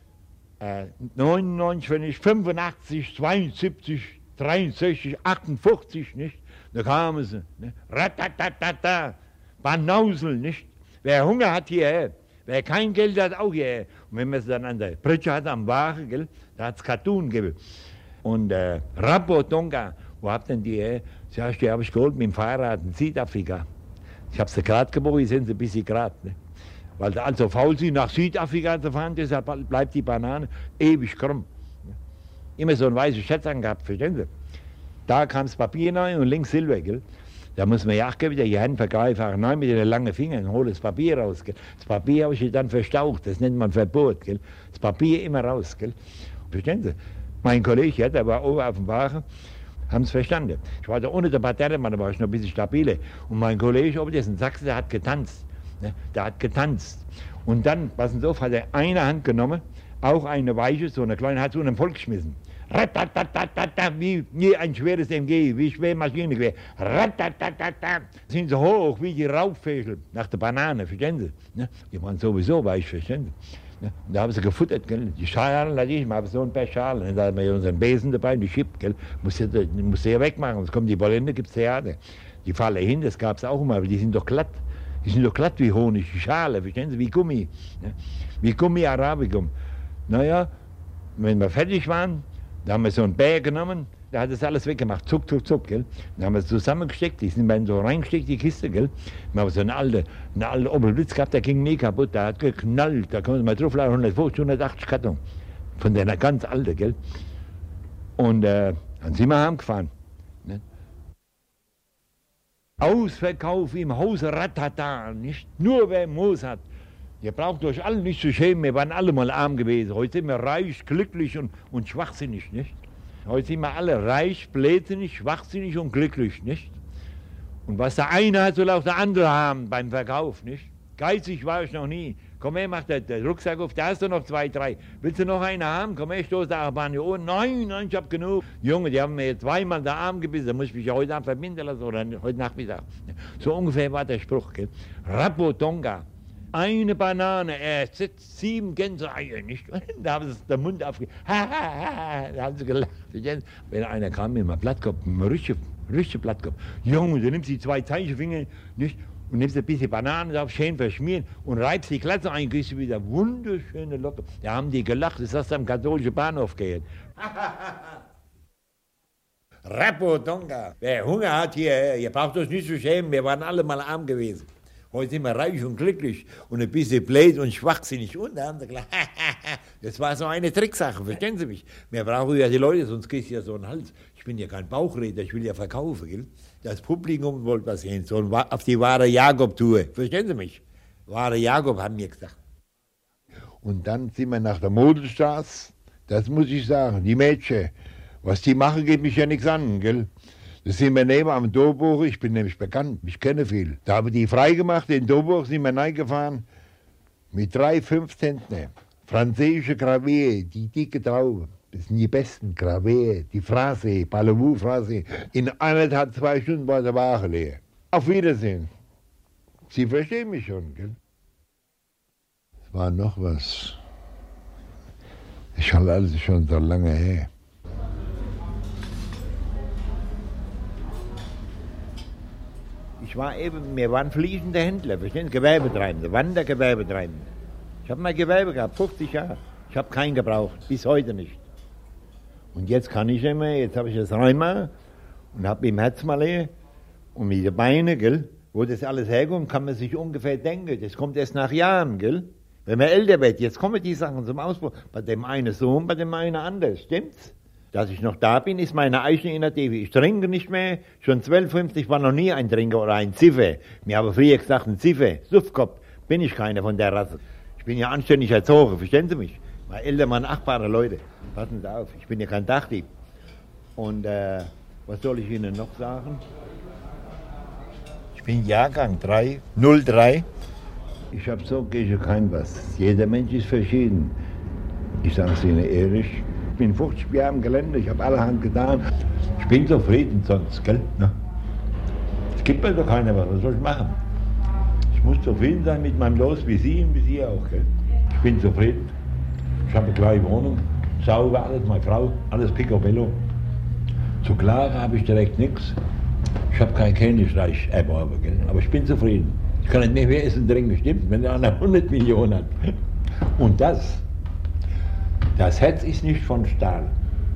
99, wenn ich 85, 72, 63, 48, nicht? Da kamen sie, ne? Ratatatata, Banauseln, nicht? Wer Hunger hat hierher, wer kein Geld hat auch hierher. Und wenn man es dann an der Pritsche hat am Wagen, gell, da hat es Cartoon gegeben. Und Rabo Tonga, wo habt denn die her? Sagst du, die habe ich geholt mit dem Fahrrad in Südafrika. Ich habe sie gerade geboren, jetzt sind sie ein bisschen gerade, ne? Weil sie also faul sind, nach Südafrika zu fahren, deshalb bleibt die Banane ewig krumm. Immer so ein weißes Schatz angehabt, verstehen Sie? Da kam das Papier rein und links Silber, gell? Da muss man ja auch geben, die Hand vergreifen rein mit den langen Fingern und hole das Papier raus, gell? Das Papier habe ich dann verstaucht, das nennt man Verbot, gell? Das Papier immer raus, gell? Verstehen Sie? Mein Kollege, ja, der war oben auf dem Wagen, haben es verstanden. Ich war da ohne der Parterremann, da war ich noch ein bisschen stabiler. Und mein Kollege, oben, der ist in Sachsen, der hat getanzt. Der hat getanzt. Und dann, passen Sie auf, hat er eine Hand genommen, auch eine Weiche, so eine kleine, hat so einen Volk geschmissen. Ratatatata, wie ein schweres MG, wie schwer Maschinengewehr. Ratatatata, sind so hoch wie die Raubvögel nach der Banane, verstehen Sie? Ne? Die waren sowieso weich, verstehen Sie? Ne? Und da haben sie gefuttert, gell? Die Schalen, ich habe so ein paar Schalen, da haben wir unseren Besen dabei, die Chip, gell? Musst du ja wegmachen, sonst kommen die Ballende, gibt's Theater. Die fallen hin, das gab's auch immer, aber die sind doch glatt. Die sind doch glatt wie Honig, die Schale, verstehen Sie, wie Gummi. Ne? Wie Gummi Arabicum. Naja, wenn wir fertig waren, da haben wir so einen Bär genommen, der hat das alles weggemacht, zuck, zuck, zuck, gell. Dann haben wir es zusammengesteckt, die sind dann so reingesteckt, die Kiste, gell. Dann haben wir so einen alten Opel Blitz gehabt, der ging nie kaputt, der hat geknallt, da kann man mal draufladen, 150, 180 Karton. Von der ganz alte, gell. Und dann sind wir heimgefahren. Ne? Ausverkauf im Haus Ratata, nicht nur wer Moos hat. Ihr braucht euch alle nicht zu schämen, wir waren alle mal arm gewesen. Heute sind wir reich, glücklich und schwachsinnig, nicht? Heute sind wir alle reich, blödsinnig, schwachsinnig und glücklich, nicht? Und was der eine hat, soll auch der andere haben beim Verkauf, nicht? Geizig war ich noch nie. Komm her, mach der Rucksack auf, da hast du noch 2, 3. Willst du noch eine haben? Komm her, stoß der Achterbahn hier oben. Nein, ich hab genug. Junge, die haben mir jetzt 2-mal den Arm gebissen, da muss ich mich ja heute Abend verbinden lassen oder heute Nachmittag. So ungefähr war der Spruch, gell? Rapotonga. Eine Banane, er sitzt 7 Gänseeier, nicht? Da haben sie den Mund aufgegeben. Da haben sie gelacht. Wenn einer kam mit einem Blattkopf, mit einem richtigen Blattkopf. Junge, du nimmst die 2 Zeigefinger, nicht? Und nimmst ein bisschen Bananen drauf, schön verschmieren und reibst die Glatze ein, kriegst du wieder wunderschöne Locken. Da haben die gelacht, das hast du am katholischen Bahnhof gehört. Rapotonga. Wer Hunger hat hier, ihr braucht euch nicht zu schämen, wir waren alle mal arm gewesen. Heute sind wir reich und glücklich und ein bisschen blöd und schwachsinnig. Und da haben sie gesagt, das war so eine Tricksache, verstehen Sie mich? Wir brauchen ja die Leute, sonst kriegst du ja so einen Hals. Ich bin ja kein Bauchredner, ich will ja verkaufen. Gell? Das Publikum wollte was sehen, so auf die wahre Jakob-Tour. Verstehen Sie mich? Wahre Jakob, haben wir gesagt. Und dann sind wir nach der Modelstraße, das muss ich sagen, die Mädchen, was die machen, geht mich ja nichts an, gell? Das sind wir neben am Dorburg, ich bin nämlich bekannt, ich kenne viel. Da haben die freigemacht, in Dorburg sind wir reingefahren mit 3 5 Zentner. Französische Gravier, die dicke Traube, das sind die besten Gravier, die Phrase, Parlez-vous-Phrase. In 1,5, 2 Stunden war der Wagen leer. Auf Wiedersehen. Sie verstehen mich schon, gell? Es war noch was. Ich habe alles schon so lange her. Wir waren fließende Händler, verstehen Sie? Gewerbetreibende, Wandergewerbetreibende. Ich habe mein Gewerbe gehabt, 50 Jahre. Ich habe keinen gebraucht, bis heute nicht. Und jetzt kann ich immer, jetzt habe ich das Rheuma und habe im Herzmalee und mit den Beinen, gell? Wo das alles herkommt, kann man sich ungefähr denken. Das kommt erst nach Jahren, gell? Wenn man älter wird, jetzt kommen die Sachen zum Ausbruch. Bei dem einen so und bei dem einen anders, stimmt's? Dass ich noch da bin, ist meine eigene Initiative. Ich trinke nicht mehr. Schon 12,50 war noch nie ein Trinker oder ein Ziffer. Mir haben früher gesagt, ein Ziffer, Suffkopf, bin ich keiner von der Rasse. Ich bin ja anständig erzogen, verstehen Sie mich? Meine Eltern waren achtbare Leute. Passen Sie auf, ich bin ja kein Dachdieb. Und was soll ich Ihnen noch sagen? Ich bin Jahrgang 03. Ich habe so gegen kein was. Jeder Mensch ist verschieden. Ich sage es Ihnen ehrlich. Ich bin 50 Jahre im Gelände, ich habe allerhand getan. Ich bin zufrieden sonst, gell? Es gibt mir doch keiner was soll ich machen? Ich muss zufrieden sein mit meinem Los, wie Sie und wie Sie auch, gell? Ich bin zufrieden. Ich habe eine kleine Wohnung, sauber alles, meine Frau, alles picobello. Zu klagen habe ich direkt nichts. Ich habe kein Königreich erworben, gell? Aber ich bin zufrieden. Ich kann nicht mehr essen, trinken, stimmt, wenn der einer 100 Millionen hat. Und das Herz ist nicht von Stahl.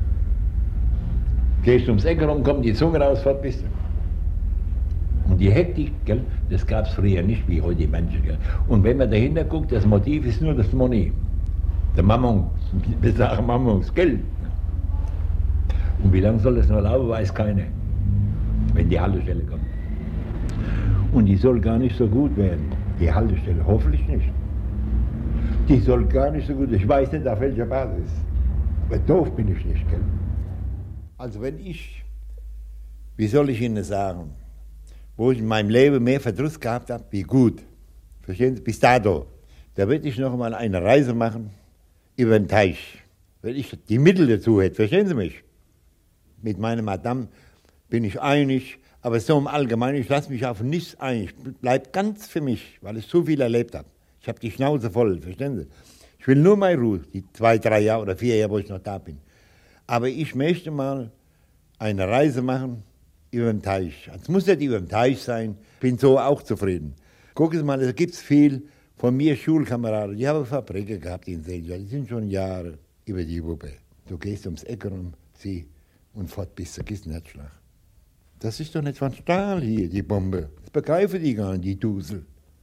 Gehst ums Eck rum, kommt die Zunge raus, fort bist du. Und die Hektik, gell, das gab es früher nicht wie heute die Menschen. Gell. Und wenn man dahinter guckt, das Motiv ist nur das Money. Der Mammon, wir sagen Mammon, das Geld. Und wie lange soll das noch laufen, weiß keiner. Wenn die Haltestelle kommt. Und die soll gar nicht so gut werden, die Haltestelle, hoffentlich nicht. Die soll gar nicht so gut, ich weiß nicht auf welcher Basis. Aber doof bin ich nicht, gell? Also wie soll ich Ihnen sagen, wo ich in meinem Leben mehr Verdruss gehabt habe, wie gut. Verstehen Sie, bis dato. Da würde ich noch mal eine Reise machen über den Teich. wenn ich die Mittel dazu hätte, verstehen Sie mich? Mit meiner Madame bin ich einig, aber so im Allgemeinen, ich lasse mich auf nichts ein. Ich bleibe ganz für mich, weil ich so viel erlebt habe. Ich habe die Schnauze voll, verstehen Sie? Ich will nur meine Ruhe, die 2, 3 Jahre oder 4 Jahre, wo ich noch da bin. Aber ich möchte mal eine Reise machen über den Teich. Es muss nicht über den Teich sein, bin so auch zufrieden. Gucken Sie mal, es gibt viel von mir Schulkameraden, die haben Fabriken gehabt in Selja, die sind schon Jahre über die Wuppe. Du gehst ums Eck rum, sie und fort bis zur Kissenherzschlag. Das ist doch nicht von Stahl hier, die Bombe. Das begreifen die gar nicht, die Dusel.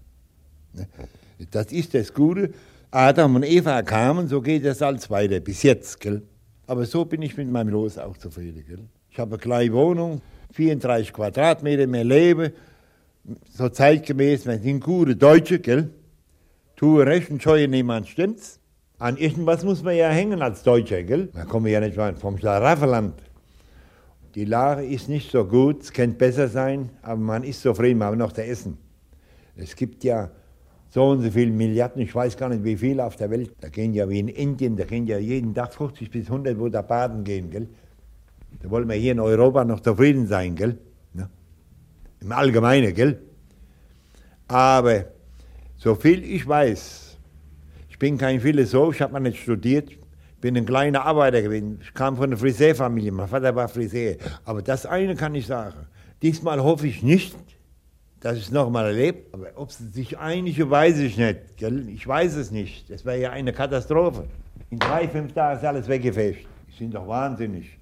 Das ist das Gute. Adam und Eva kamen, so geht das alles weiter, bis jetzt. Gell? Aber so bin ich mit meinem Los auch zufrieden. Gell? Ich habe eine kleine Wohnung, 34 Quadratmeter, mehr lebe, so zeitgemäß, wir sind gute Deutsche, gell? Tue recht und scheue niemand, stimmt's? An irgendwas muss man ja hängen als Deutscher, gell? Da kommen wir ja nicht weit vom Schlaraffenland. Die Lage ist nicht so gut, es könnte besser sein, aber man ist zufrieden, man hat noch zu essen. Es gibt ja so und so viele Milliarden, ich weiß gar nicht wie viele auf der Welt. Da gehen ja wie in Indien, da gehen ja jeden Tag 50 bis 100, wo da baden gehen, gell? Da wollen wir hier in Europa noch zufrieden sein, gell? Ja. Im Allgemeinen, gell? Aber so viel ich weiß, ich bin kein Philosoph, ich habe mal nicht studiert, bin ein kleiner Arbeiter gewesen. Ich kam von einer Friseurfamilie, mein Vater war Friseur. Aber das eine kann ich sagen, diesmal hoffe ich nicht, dass ich es nochmal erlebe. Aber ob sie sich einigen, weiß ich nicht. Gell? Ich weiß es nicht. Das wäre ja eine Katastrophe. In 3, 5 Tagen ist alles weggefischt. Die sind doch wahnsinnig.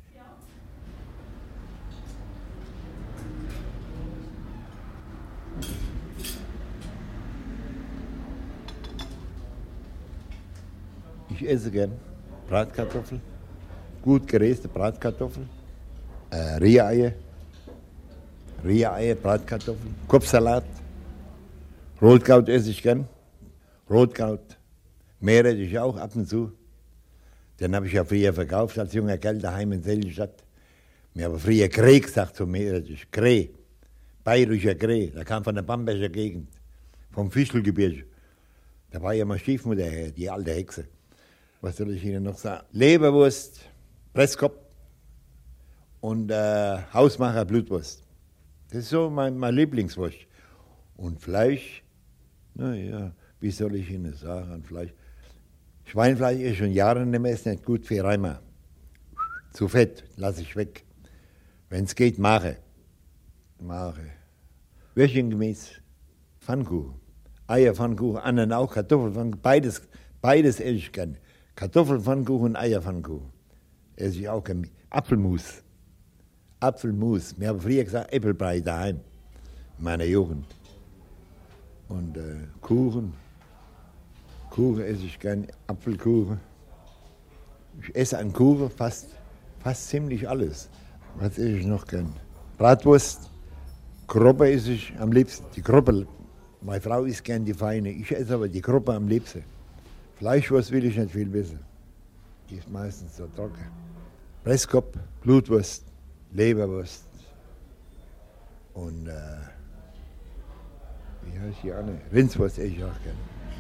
Ich esse gern Bratkartoffel, gut gereste Bratkartoffel, Rühreier, Bratkartoffel, Kopfsalat, Rotkraut esse ich gern, Rotkraut, Meerrettich ich auch ab und zu. Den habe ich ja früher verkauft als junger Kerl daheim in Seldenstadt. Mir habe früher Kreh gesagt zum Meerrettich, Kreh, bayerischer Kreh, der kam von der Bamberger Gegend, vom Fischlgebirge. Da war ja meine Stiefmutter her, die alte Hexe. Was soll ich Ihnen noch sagen? Leberwurst, Presskopf und Hausmacher Blutwurst. Das ist so mein Lieblingswurst. Und Fleisch, naja, wie soll ich Ihnen sagen, Fleisch? Schweinefleisch ist schon Jahre nicht mehr, ist nicht gut für Reimer. Zu fett, lasse ich weg. Wenn es geht, mache. Würstchengemüse, Pfannkuchen, Eierpfannkuchen, anderen auch, Kartoffelpfannkuchen, beides esse ich gerne. Kartoffelpfannkuchen und Eierpfannkuchen. Esse ich auch gerne. Apfelmus. Wir haben früher gesagt Äpfelbrei daheim, in meiner Jugend. Und Kuchen esse ich gerne, Apfelkuchen. Ich esse an Kuchen fast ziemlich alles. Was esse ich noch gern? Bratwurst, Kroppe esse ich am liebsten. Die Kroppe, meine Frau isst gern die feine, ich esse aber die Kroppe am liebsten. Fleischwurst will ich nicht viel wissen. Die ist meistens so trocken. Presskopf, Blutwurst, Leberwurst und wie heißt die andere? Rindswurst esse ich auch gern.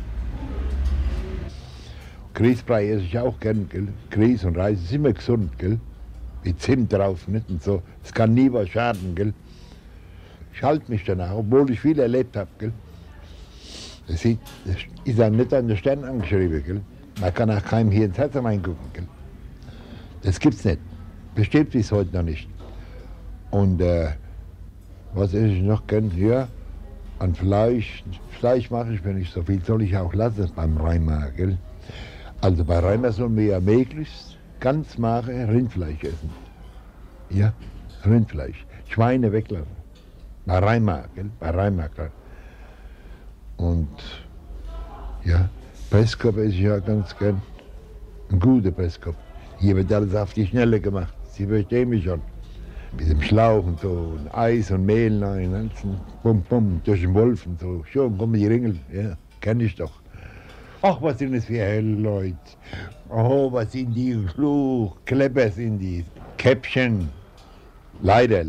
Grießbrei esse ich auch gern, gell? Grieß und Reis ist immer gesund, gell? Mit Zimt drauf, nicht und so. Es kann nie was schaden, gell? Ich halte mich danach, obwohl ich viel erlebt habe, gell? Das ist dann nicht an den Stern angeschrieben, gell? Man kann auch keinem hier ins Herz reingucken, gell? Das gibt's nicht. Bestimmt bis heute noch nicht. Und was esse ich noch gern? Ja, an Fleisch. Fleisch mache ich, wenn ich so viel soll ich auch lassen beim Reimer, gell? Also bei Reimer sollen wir ja möglichst ganz mager Rindfleisch essen. Ja, Rindfleisch. Schweine weglassen. Bei Reimer, gell? Bei Reimer, klar. Und ja, Presskopf esse ich ja ganz gern. Ein guter Presskopf. Hier wird alles auf die Schnelle gemacht. Sie verstehen mich schon. Mit dem Schlauch und so, und Eis und Mehl rein, bum, bum, durch den Wolf und so. Schon kommen die Ringel, ja, kenn ich doch. Ach, was sind das für helle Leute. Oh, was sind die klug. Klepper sind die. Käppchen. Leider.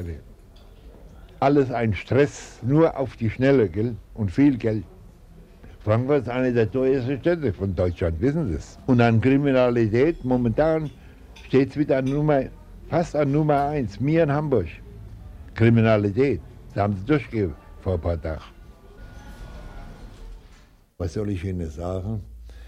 Alles ein Stress, nur auf die Schnelle, gell? Und viel Geld. Frankfurt ist eine der teuersten Städte von Deutschland, wissen Sie es. Und an Kriminalität momentan steht es wieder fast an Nummer 1, mir in Hamburg. Kriminalität, da haben sie durchgegeben vor ein paar Tagen. Was soll ich Ihnen sagen?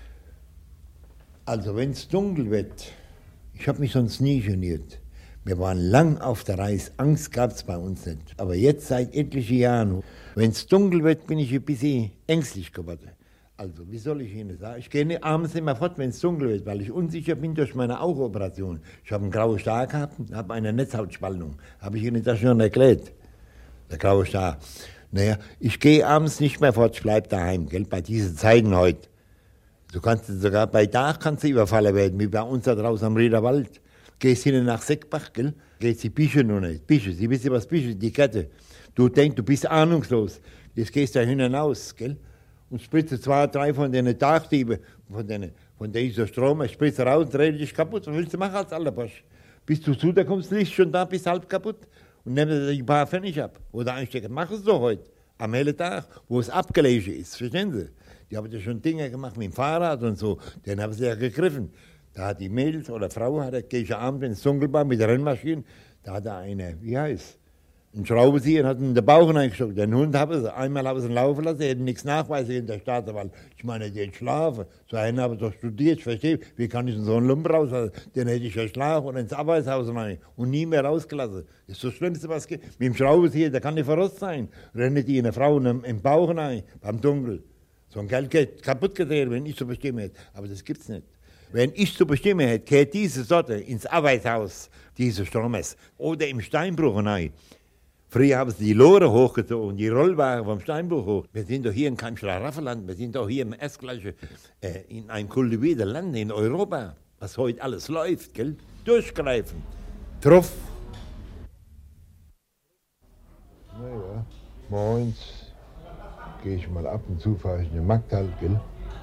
Also wenn es dunkel wird, ich habe mich sonst nie geniert. Wir waren lang auf der Reise, Angst gab es bei uns nicht. Aber jetzt seit etlichen Jahren, wenn es dunkel wird, bin ich ein bisschen ängstlich geworden. Also wie soll ich Ihnen sagen, ich gehe abends immer fort, wenn es dunkel wird, weil ich unsicher bin durch meine Augeoperation. Ich habe einen grauen Star gehabt, habe eine Netzhautspaltung, habe ich Ihnen das schon erklärt, der graue Star. Naja, ich gehe abends nicht mehr fort, ich bleibe daheim, gell, bei diesen Zeiten heute. Du kannst sogar bei Tag kannst du überfallen werden, wie bei uns da draußen am Riederwald. Gehst hin nach Seckbach, gell? Gehst die Bische noch nicht. Bische, Sie wissen, was Bische, die Kette. Du denkst, du bist ahnungslos. Jetzt gehst du da hinaus, gell? Und spritzt 2, 3 von den Tagdieben, von dieser Strom, spritzt raus und dreh dich kaputt. Was willst du machen als Allerbosch? Bis du zu, da kommst du nicht schon da, bist halb kaputt. Und nimm dir ein paar Pfennig ab. Oder einstecken. Mach es doch heute, am hellen Tag, wo es abgelegen ist. Verstehen Sie? Die haben ja schon Dinge gemacht mit dem Fahrrad und so. Den haben sie ja gegriffen. Da hat die Mädels oder Frau, gehe ich abends ins Dunkelbad mit der Rennmaschine, da hat er eine, wie heißt, einen Schraubenzieher und hat in den Bauch hineingesteckt. Den Hund einmal habe ich ihn laufen lassen, er hätte nichts nachweisen in der Staatsanwalt. Ich meine, der hat schlafen. So einen habe ich doch studiert, ich verstehe, wie kann ich denn so einen Lump rauslassen? Den hätte ich geschlafen und ins Arbeitshaus rein und nie mehr rausgelassen. Das ist das Schlimmste, was geht. Mit dem Schraubenzieher, der kann nicht verrost sein. Rennt die eine Frau im Bauch hinein, beim Dunkel. So ein Geld geht kaputt gedreht, wenn ich so bestimmen hätte. Aber das gibt's nicht. Wenn ich zu bestimmen hätte, geht diese Sorte ins Arbeitshaus, diese Stromes, oder im Steinbruch hinein. Früher haben sie die Lore hochgezogen, die Rollwagen vom Steinbruch hoch. Wir sind doch hier in keinem Schlaraffenland, wir sind doch hier im erstgleichen, in einem kultivierten Land in Europa, was heute alles läuft, gell? Durchgreifen. Truff. Naja, morgens gehe ich mal ab und zu, fahre ich in den Markthal, gell?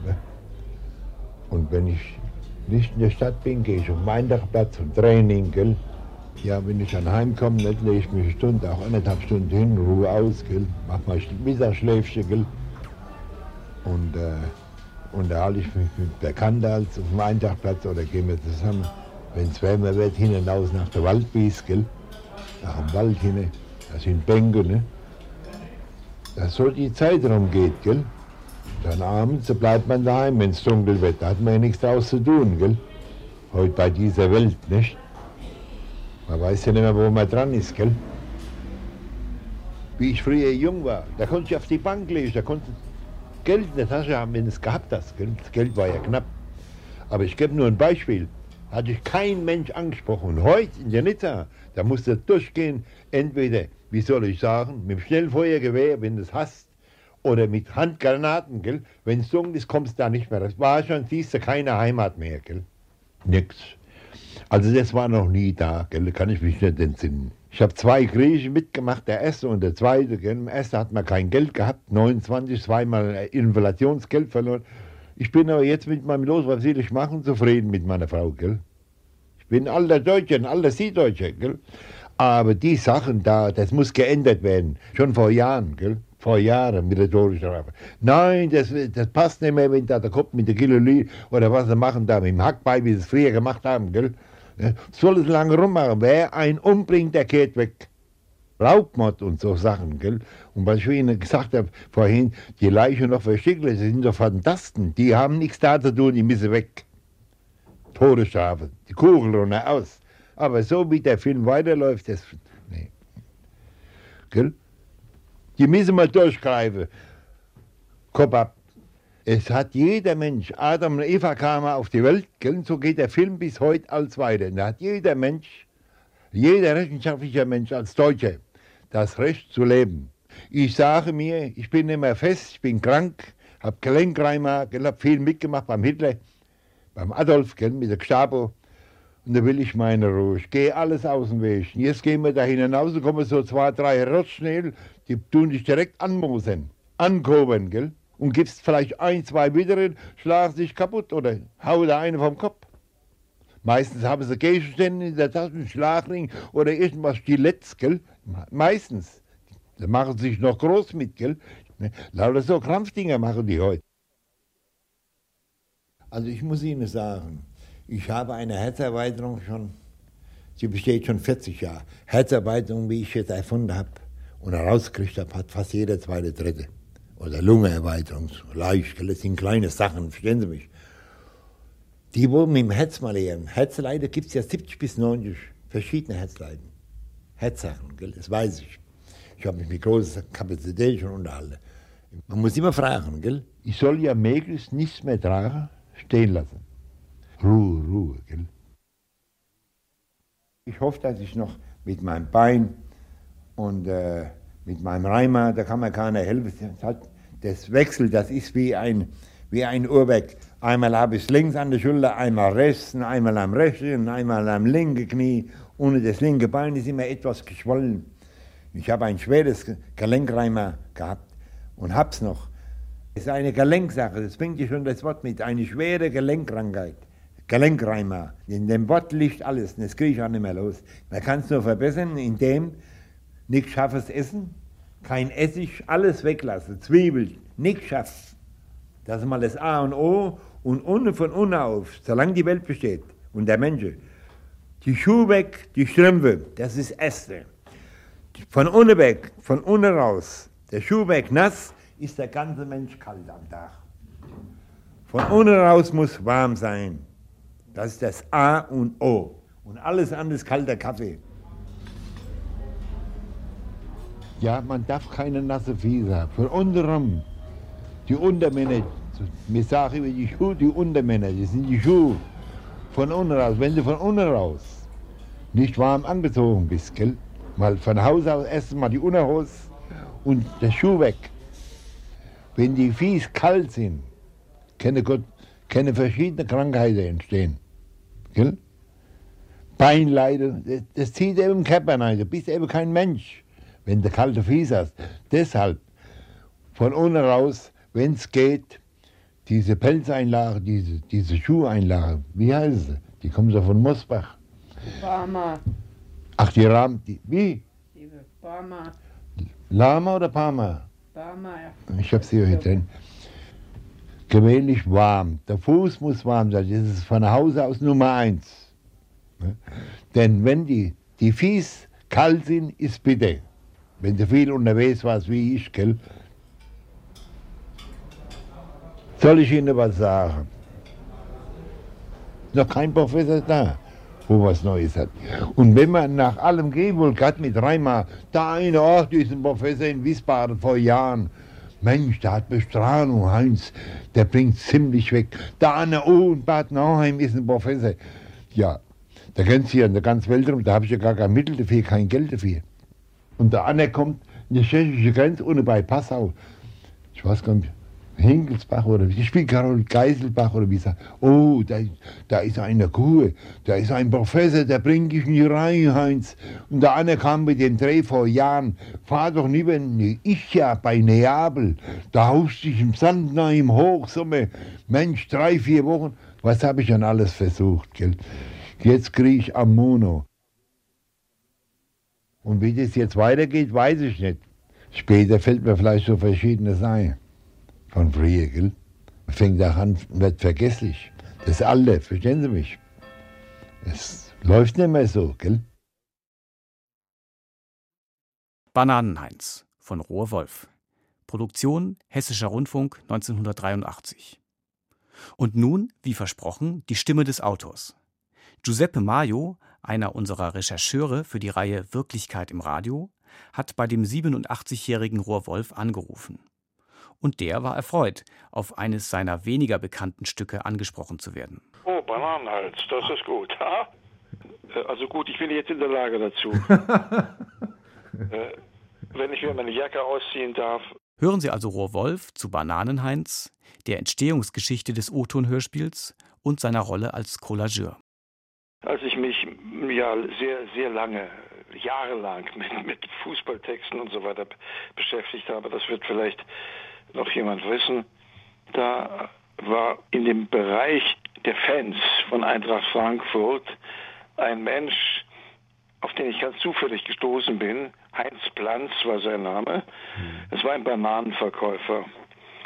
Und wenn ich nicht in der Stadt bin, gehe ich auf den Eintagplatz zum Training, gell? Ja, wenn ich dann heimkomme, nicht lege ich mich eine Stunde, auch 1,5 Stunden hin, ruhe aus, gell? Mach mal Mittagsschläfchen, gell? Und unterhalte ich mich mit Bekannten als auf dem Eintagplatz oder gehen wir zusammen, wenn es wärmer wird, hinaus nach der Waldwies, gell? Nach dem Wald hin, da sind Bänke, ne? Dass so die Zeit rumgeht, gell? Dann abends bleibt man daheim, wenn es dunkel wird. Da hat man ja nichts draus zu tun, gell? Heute bei dieser Welt, nicht? Man weiß ja nicht mehr, wo man dran ist, gell? Wie ich früher jung war, da konnte ich auf die Bank legen, da konnte ich Geld in der Tasche haben, wenn es gehabt hast, gell? Das Geld war ja knapp. Aber ich gebe nur ein Beispiel. Hatte ich kein Mensch angesprochen. Und heute in der Nizza, da musst du durchgehen, entweder, wie soll ich sagen, mit dem Schnellfeuergewehr, wenn du es hast, oder mit Handgranaten, gell? Wenn es dunkel ist, kommst du da nicht mehr. Das war schon, siehst du keine Heimat mehr, gell? Nix. Also das war noch nie da, gell? Kann ich mich nicht entsinnen. Ich habe 2 Kriege mitgemacht, der erste und der zweite, gell? Im ersten hat man kein Geld gehabt, 29, zweimal Inflationsgeld verloren. Ich bin aber jetzt mit meinem Los, was will ich machen, zufrieden mit meiner Frau, gell? Ich bin alter Deutscher, ein alter Süddeutscher, gell? Aber die Sachen da, das muss geändert werden. Schon vor Jahren, gell? Vor Jahren mit der Todesstrafe. Nein, das passt nicht mehr, wenn da der Kopf mit der Giloli oder was sie machen da mit dem Hackbeil, wie sie es früher gemacht haben, gell? Soll es lange rummachen. Wer einen umbringt, der geht weg. Raubmord und so Sachen, gell? Und was ich Ihnen gesagt habe vorhin, die Leichen noch versteckt, das sind doch Fantasten. Die haben nichts da zu tun, die müssen weg. Todesstrafe, die Kugel runter, aus. Aber so wie der Film weiterläuft, das... Nee. Gell? Die müssen mal durchgreifen. Kopf ab. Es hat jeder Mensch, Adam und Eva kamen auf die Welt, gell? So geht der Film bis heute als weiter. Da hat jeder Mensch, jeder rechenschaftliche Mensch als Deutscher, das Recht zu leben. Ich sage mir, ich bin nicht mehr fest, ich bin krank, habe Gelenkreima, habe viel mitgemacht beim Hitler, beim Adolf, gell, mit der Gestapo. Und da will ich meine Ruhe. Ich gehe alles aus dem Weg. Jetzt gehen wir da hinaus und kommen so 2, 3 Rotschnädel, die tun dich direkt anmosen, ankurbeln, gell? Und gibst vielleicht 1, 2 Wideren, schlagen sich kaputt oder hau da einen vom Kopf. Meistens haben sie Gegenstände in der Tasche, einen Schlagring oder irgendwas Stiletts, gell? Meistens. Da machen sie sich noch groß mit, gell? Lauter so Krampfdinger machen die heute. Also ich muss Ihnen sagen, ich habe eine Herzerweiterung schon, sie besteht schon 40 Jahre. Herzerweiterung, wie ich jetzt erfunden habe und herausgekriegt habe, hat fast jeder zweite, dritte. Oder Lungenerweiterung, leicht, das sind kleine Sachen, verstehen Sie mich. Die, wo mit dem Herz mal lehren, Herzleiden gibt es ja 70 bis 90 verschiedene Herzleiden. Herzsachen, gell? Das weiß ich. Ich habe mich mit großer Kapazität schon unterhalten. Man muss immer fragen, gell? Ich soll ja möglichst nichts mehr tragen, stehen lassen. Ruhe, Ruhe, gell? Ich hoffe, dass ich noch mit meinem Bein und mit meinem Rheuma, da kann mir keiner helfen. Das wechselt, das ist wie ein Uhrwerk. Einmal habe ich es links an der Schulter, einmal rechts, einmal am rechten, einmal am linken Knie. Und das linke Bein ist immer etwas geschwollen. Ich habe ein schweres Gelenkreima gehabt und hab's noch. Es ist eine Gelenksache, das fängt ja schon das Wort mit, eine schwere Gelenkkrankheit. Gelenkreima. In dem Wort liegt alles, das kriege ich auch nicht mehr los. Man kann es nur verbessern, indem nichts scharfes Essen, kein Essig, alles weglassen, Zwiebeln, nichts scharf. Das ist mal das A und O und unten von unten auf, solange die Welt besteht und der Mensch. Die Schuhe weg, die Strümpfe, das ist das Erste. Von unten weg, von unten raus, der Schuh weg nass, ist der ganze Mensch kalt am Tag. Von unten raus muss warm sein. Das ist das A und O. Und alles andere ist kalter Kaffee. Ja, man darf keine nasse Füße haben. Von unten rum, die Untermänner, wir sagen über die Schuhe, die Untermänner, das sind die Schuhe. Von unten raus, wenn du von unten raus nicht warm angezogen bist, gell? Mal von Haus aus erstmal die Unterhose und der Schuh weg. Wenn die Fies kalt sind, können verschiedene Krankheiten entstehen. Gell? Beinleiden, das zieht eben im Körper rein, du bist eben kein Mensch, wenn du kalte Fies hast. Deshalb von unten raus, wenn es geht, diese Pelzeinlage, diese Schuheinlage, wie heißt sie? Die kommen so von Mosbach. Parma. Ach, die Rahmen, wie? Die Parma. Lama oder Parma? Parma, ja. Ich habe sie hier drin. Gewöhnlich warm. Der Fuß muss warm sein. Das ist von Hause aus Nummer 1. Ne? Denn wenn die Fies kalt sind, ist bitte. Wenn du viel unterwegs warst wie ich, gell? Soll ich Ihnen was sagen? Noch kein Professor da, wo was Neues hat. Und wenn man nach allem gehen will, gerade mit Rheima, da eine Ort ist ein Professor in Wiesbaden vor Jahren. Mensch, der hat Bestrahlung, Heinz, der bringt ziemlich weg. Da eine in Bad Nauheim ist ein Professor. Ja, da kennen Sie ja in der ganzen Welt rum, da habe ich ja gar kein Mittel dafür, kein Geld dafür. Und der andere kommt in die tschechische Grenze, ohne bei Passau. Ich weiß gar nicht, Hinkelsbach oder ich spiele Karol Geiselbach oder wie sagt, oh, da ist eine Kuh, da ist ein Professor, der bringt dich in die Reihe, Heinz. Und der andere kam mit dem Dreh vor Jahren, fahr doch lieber in Ischia bei Neapel, da haust dich im Sand nach im Hochsommer, Mensch, 3, 4 Wochen, was habe ich an alles versucht, gell? Jetzt kriege ich Ammono. Und wie das jetzt weitergeht, weiß ich nicht. Später fällt mir vielleicht so Verschiedenes ein. Von früher, gell? Fängt auch an, wird vergesslich. Das Alte, verstehen Sie mich? Es läuft nicht mehr so, gell? Bananenheinz von Rohr Wolf. Produktion Hessischer Rundfunk 1983. Und nun, wie versprochen, die Stimme des Autors. Giuseppe Maio, einer unserer Rechercheure für die Reihe Wirklichkeit im Radio, hat bei dem 87-jährigen Rohr Wolf angerufen. Und der war erfreut, auf eines seiner weniger bekannten Stücke angesprochen zu werden. Oh, Bananenhals, das ist gut. Ha? Also gut, ich bin jetzt in der Lage dazu. Wenn ich mir meine Jacke ausziehen darf. Hören Sie also Rohr Wolf zu Bananenheinz, der Entstehungsgeschichte des O-Ton-Hörspiels und seiner Rolle als Collageur. Als ich mich ja sehr, sehr lange, jahrelang mit Fußballtexten und so weiter beschäftigt habe, das wird vielleicht noch jemand wissen, da war in dem Bereich der Fans von Eintracht Frankfurt ein Mensch, auf den ich ganz zufällig gestoßen bin. Heinz Planz war sein Name. Es war ein Bananenverkäufer.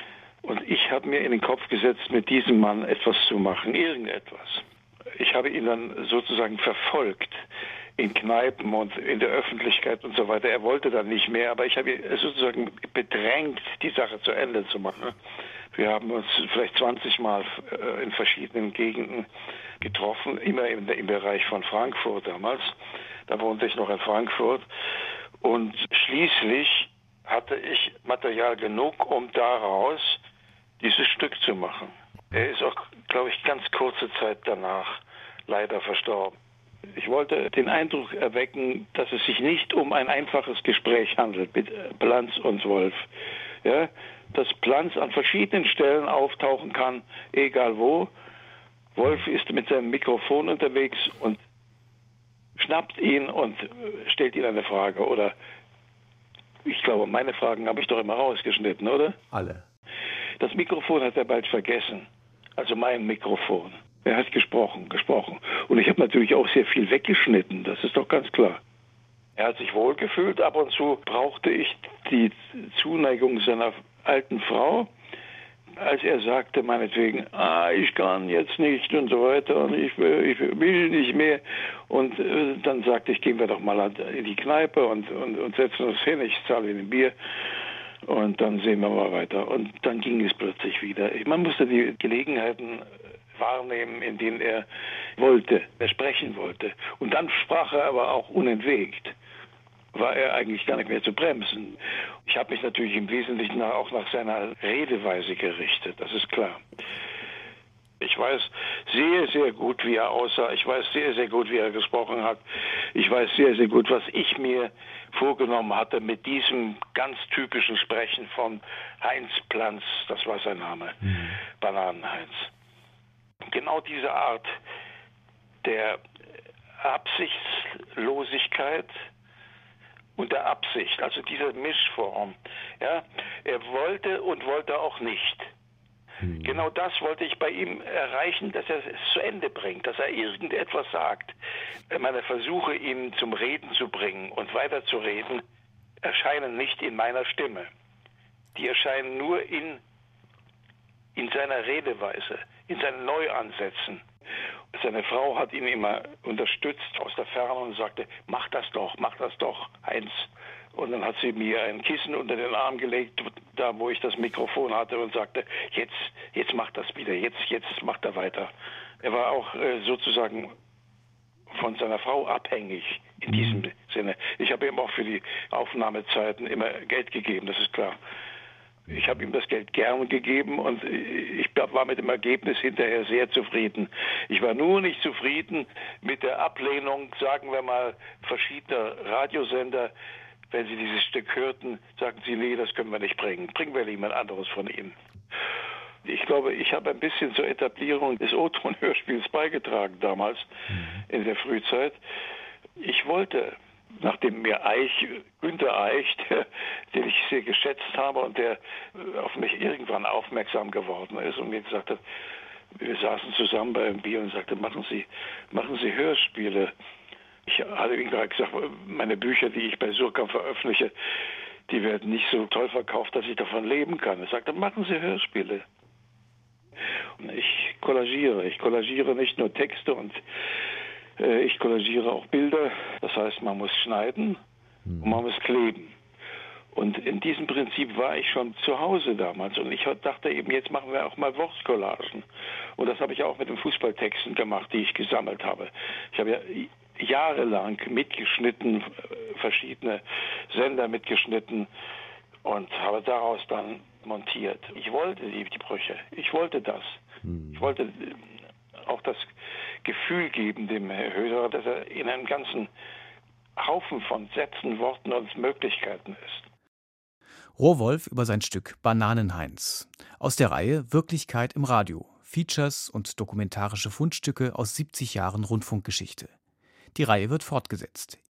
Und ich habe mir in den Kopf gesetzt, mit diesem Mann etwas zu machen, irgendetwas. Ich habe ihn dann sozusagen verfolgt in Kneipen und in der Öffentlichkeit und so weiter. Er wollte dann nicht mehr, aber ich habe ihn sozusagen bedrängt, die Sache zu Ende zu machen. Wir haben uns vielleicht 20 Mal in verschiedenen Gegenden getroffen, immer im Bereich von Frankfurt damals. Da wohnte ich noch in Frankfurt. Und schließlich hatte ich Material genug, um daraus dieses Stück zu machen. Er ist auch, glaube ich, ganz kurze Zeit danach leider verstorben. Ich wollte den Eindruck erwecken, dass es sich nicht um ein einfaches Gespräch handelt mit Planz und Wolf. Ja, dass Planz an verschiedenen Stellen auftauchen kann, egal wo. Wolf ist mit seinem Mikrofon unterwegs und schnappt ihn und stellt ihm eine Frage. Oder, ich glaube, meine Fragen habe ich doch immer rausgeschnitten, oder? Alle. Das Mikrofon hat er bald vergessen. Also mein Mikrofon. Er hat gesprochen. Und ich habe natürlich auch sehr viel weggeschnitten, das ist doch ganz klar. Er hat sich wohlgefühlt, ab und zu brauchte ich die Zuneigung seiner alten Frau, als er sagte meinetwegen, ich kann jetzt nicht und so weiter und ich will nicht mehr. Und dann sagte ich, gehen wir doch mal in die Kneipe und setzen uns hin, ich zahle Ihnen ein Bier. Und dann sehen wir mal weiter. Und dann ging es plötzlich wieder. Man musste die Gelegenheiten wahrnehmen, in denen er sprechen wollte. Und dann sprach er aber auch unentwegt. War er eigentlich gar nicht mehr zu bremsen. Ich habe mich natürlich im Wesentlichen auch nach seiner Redeweise gerichtet, das ist klar. Ich weiß sehr, sehr gut, wie er aussah. Ich weiß sehr, sehr gut, wie er gesprochen hat. Ich weiß sehr, sehr gut, was ich mir vorgenommen hatte mit diesem ganz typischen Sprechen von Heinz Planz, das war sein Name, Bananenheinz. Genau diese Art der Absichtslosigkeit und der Absicht, also diese Mischform. Ja, er wollte und wollte auch nicht. Genau das wollte ich bei ihm erreichen, dass er es zu Ende bringt, dass er irgendetwas sagt. Meine Versuche, ihn zum Reden zu bringen und weiterzureden, erscheinen nicht in meiner Stimme. Die erscheinen nur in seiner Redeweise, in seinen Neuansätzen. Seine Frau hat ihn immer unterstützt aus der Ferne und sagte, mach das doch, Heinz. Und dann hat sie mir ein Kissen unter den Arm gelegt, da wo ich das Mikrofon hatte und sagte, jetzt macht das wieder, jetzt macht er weiter. Er war auch sozusagen von seiner Frau abhängig in diesem Sinne. Ich habe ihm auch für die Aufnahmezeiten immer Geld gegeben, das ist klar. Ich habe ihm das Geld gern gegeben und ich war mit dem Ergebnis hinterher sehr zufrieden. Ich war nur nicht zufrieden mit der Ablehnung, sagen wir mal, verschiedener Radiosender. Wenn sie dieses Stück hörten, sagten sie, nee, das können wir nicht bringen. Bringen wir jemand anderes von Ihnen. Ich glaube, ich habe ein bisschen zur Etablierung des O-Ton-Hörspiels beigetragen damals, in der Frühzeit. Ich wollte, nachdem mir Günter Eich, den ich sehr geschätzt habe und der auf mich irgendwann aufmerksam geworden ist und mir gesagt hat, wir saßen zusammen beim Bier und sagte, machen Sie Hörspiele. Ich hatte ihm gerade gesagt, meine Bücher, die ich bei Surkamp veröffentliche, die werden nicht so toll verkauft, dass ich davon leben kann. Er sagte, machen Sie Hörspiele. Und ich kollagiere nicht nur Texte und ich kollagiere auch Bilder. Das heißt, man muss schneiden und man muss kleben. Und in diesem Prinzip war ich schon zu Hause damals. Und ich dachte eben, jetzt machen wir auch mal Wortcollagen. Und das habe ich auch mit den Fußballtexten gemacht, die ich gesammelt habe. Ich habe ja jahrelang mitgeschnitten, verschiedene Sender mitgeschnitten und habe daraus dann montiert. Ich wollte die Brüche. Ich wollte das. Ich wollte auch das Gefühl geben dem Hörer, dass er in einem ganzen Haufen von Sätzen, Worten und Möglichkeiten ist. Rowohlt über sein Stück Bananenheinz. Aus der Reihe Wirklichkeit im Radio. Features und dokumentarische Fundstücke aus 70 Jahren Rundfunkgeschichte. Die Reihe wird fortgesetzt.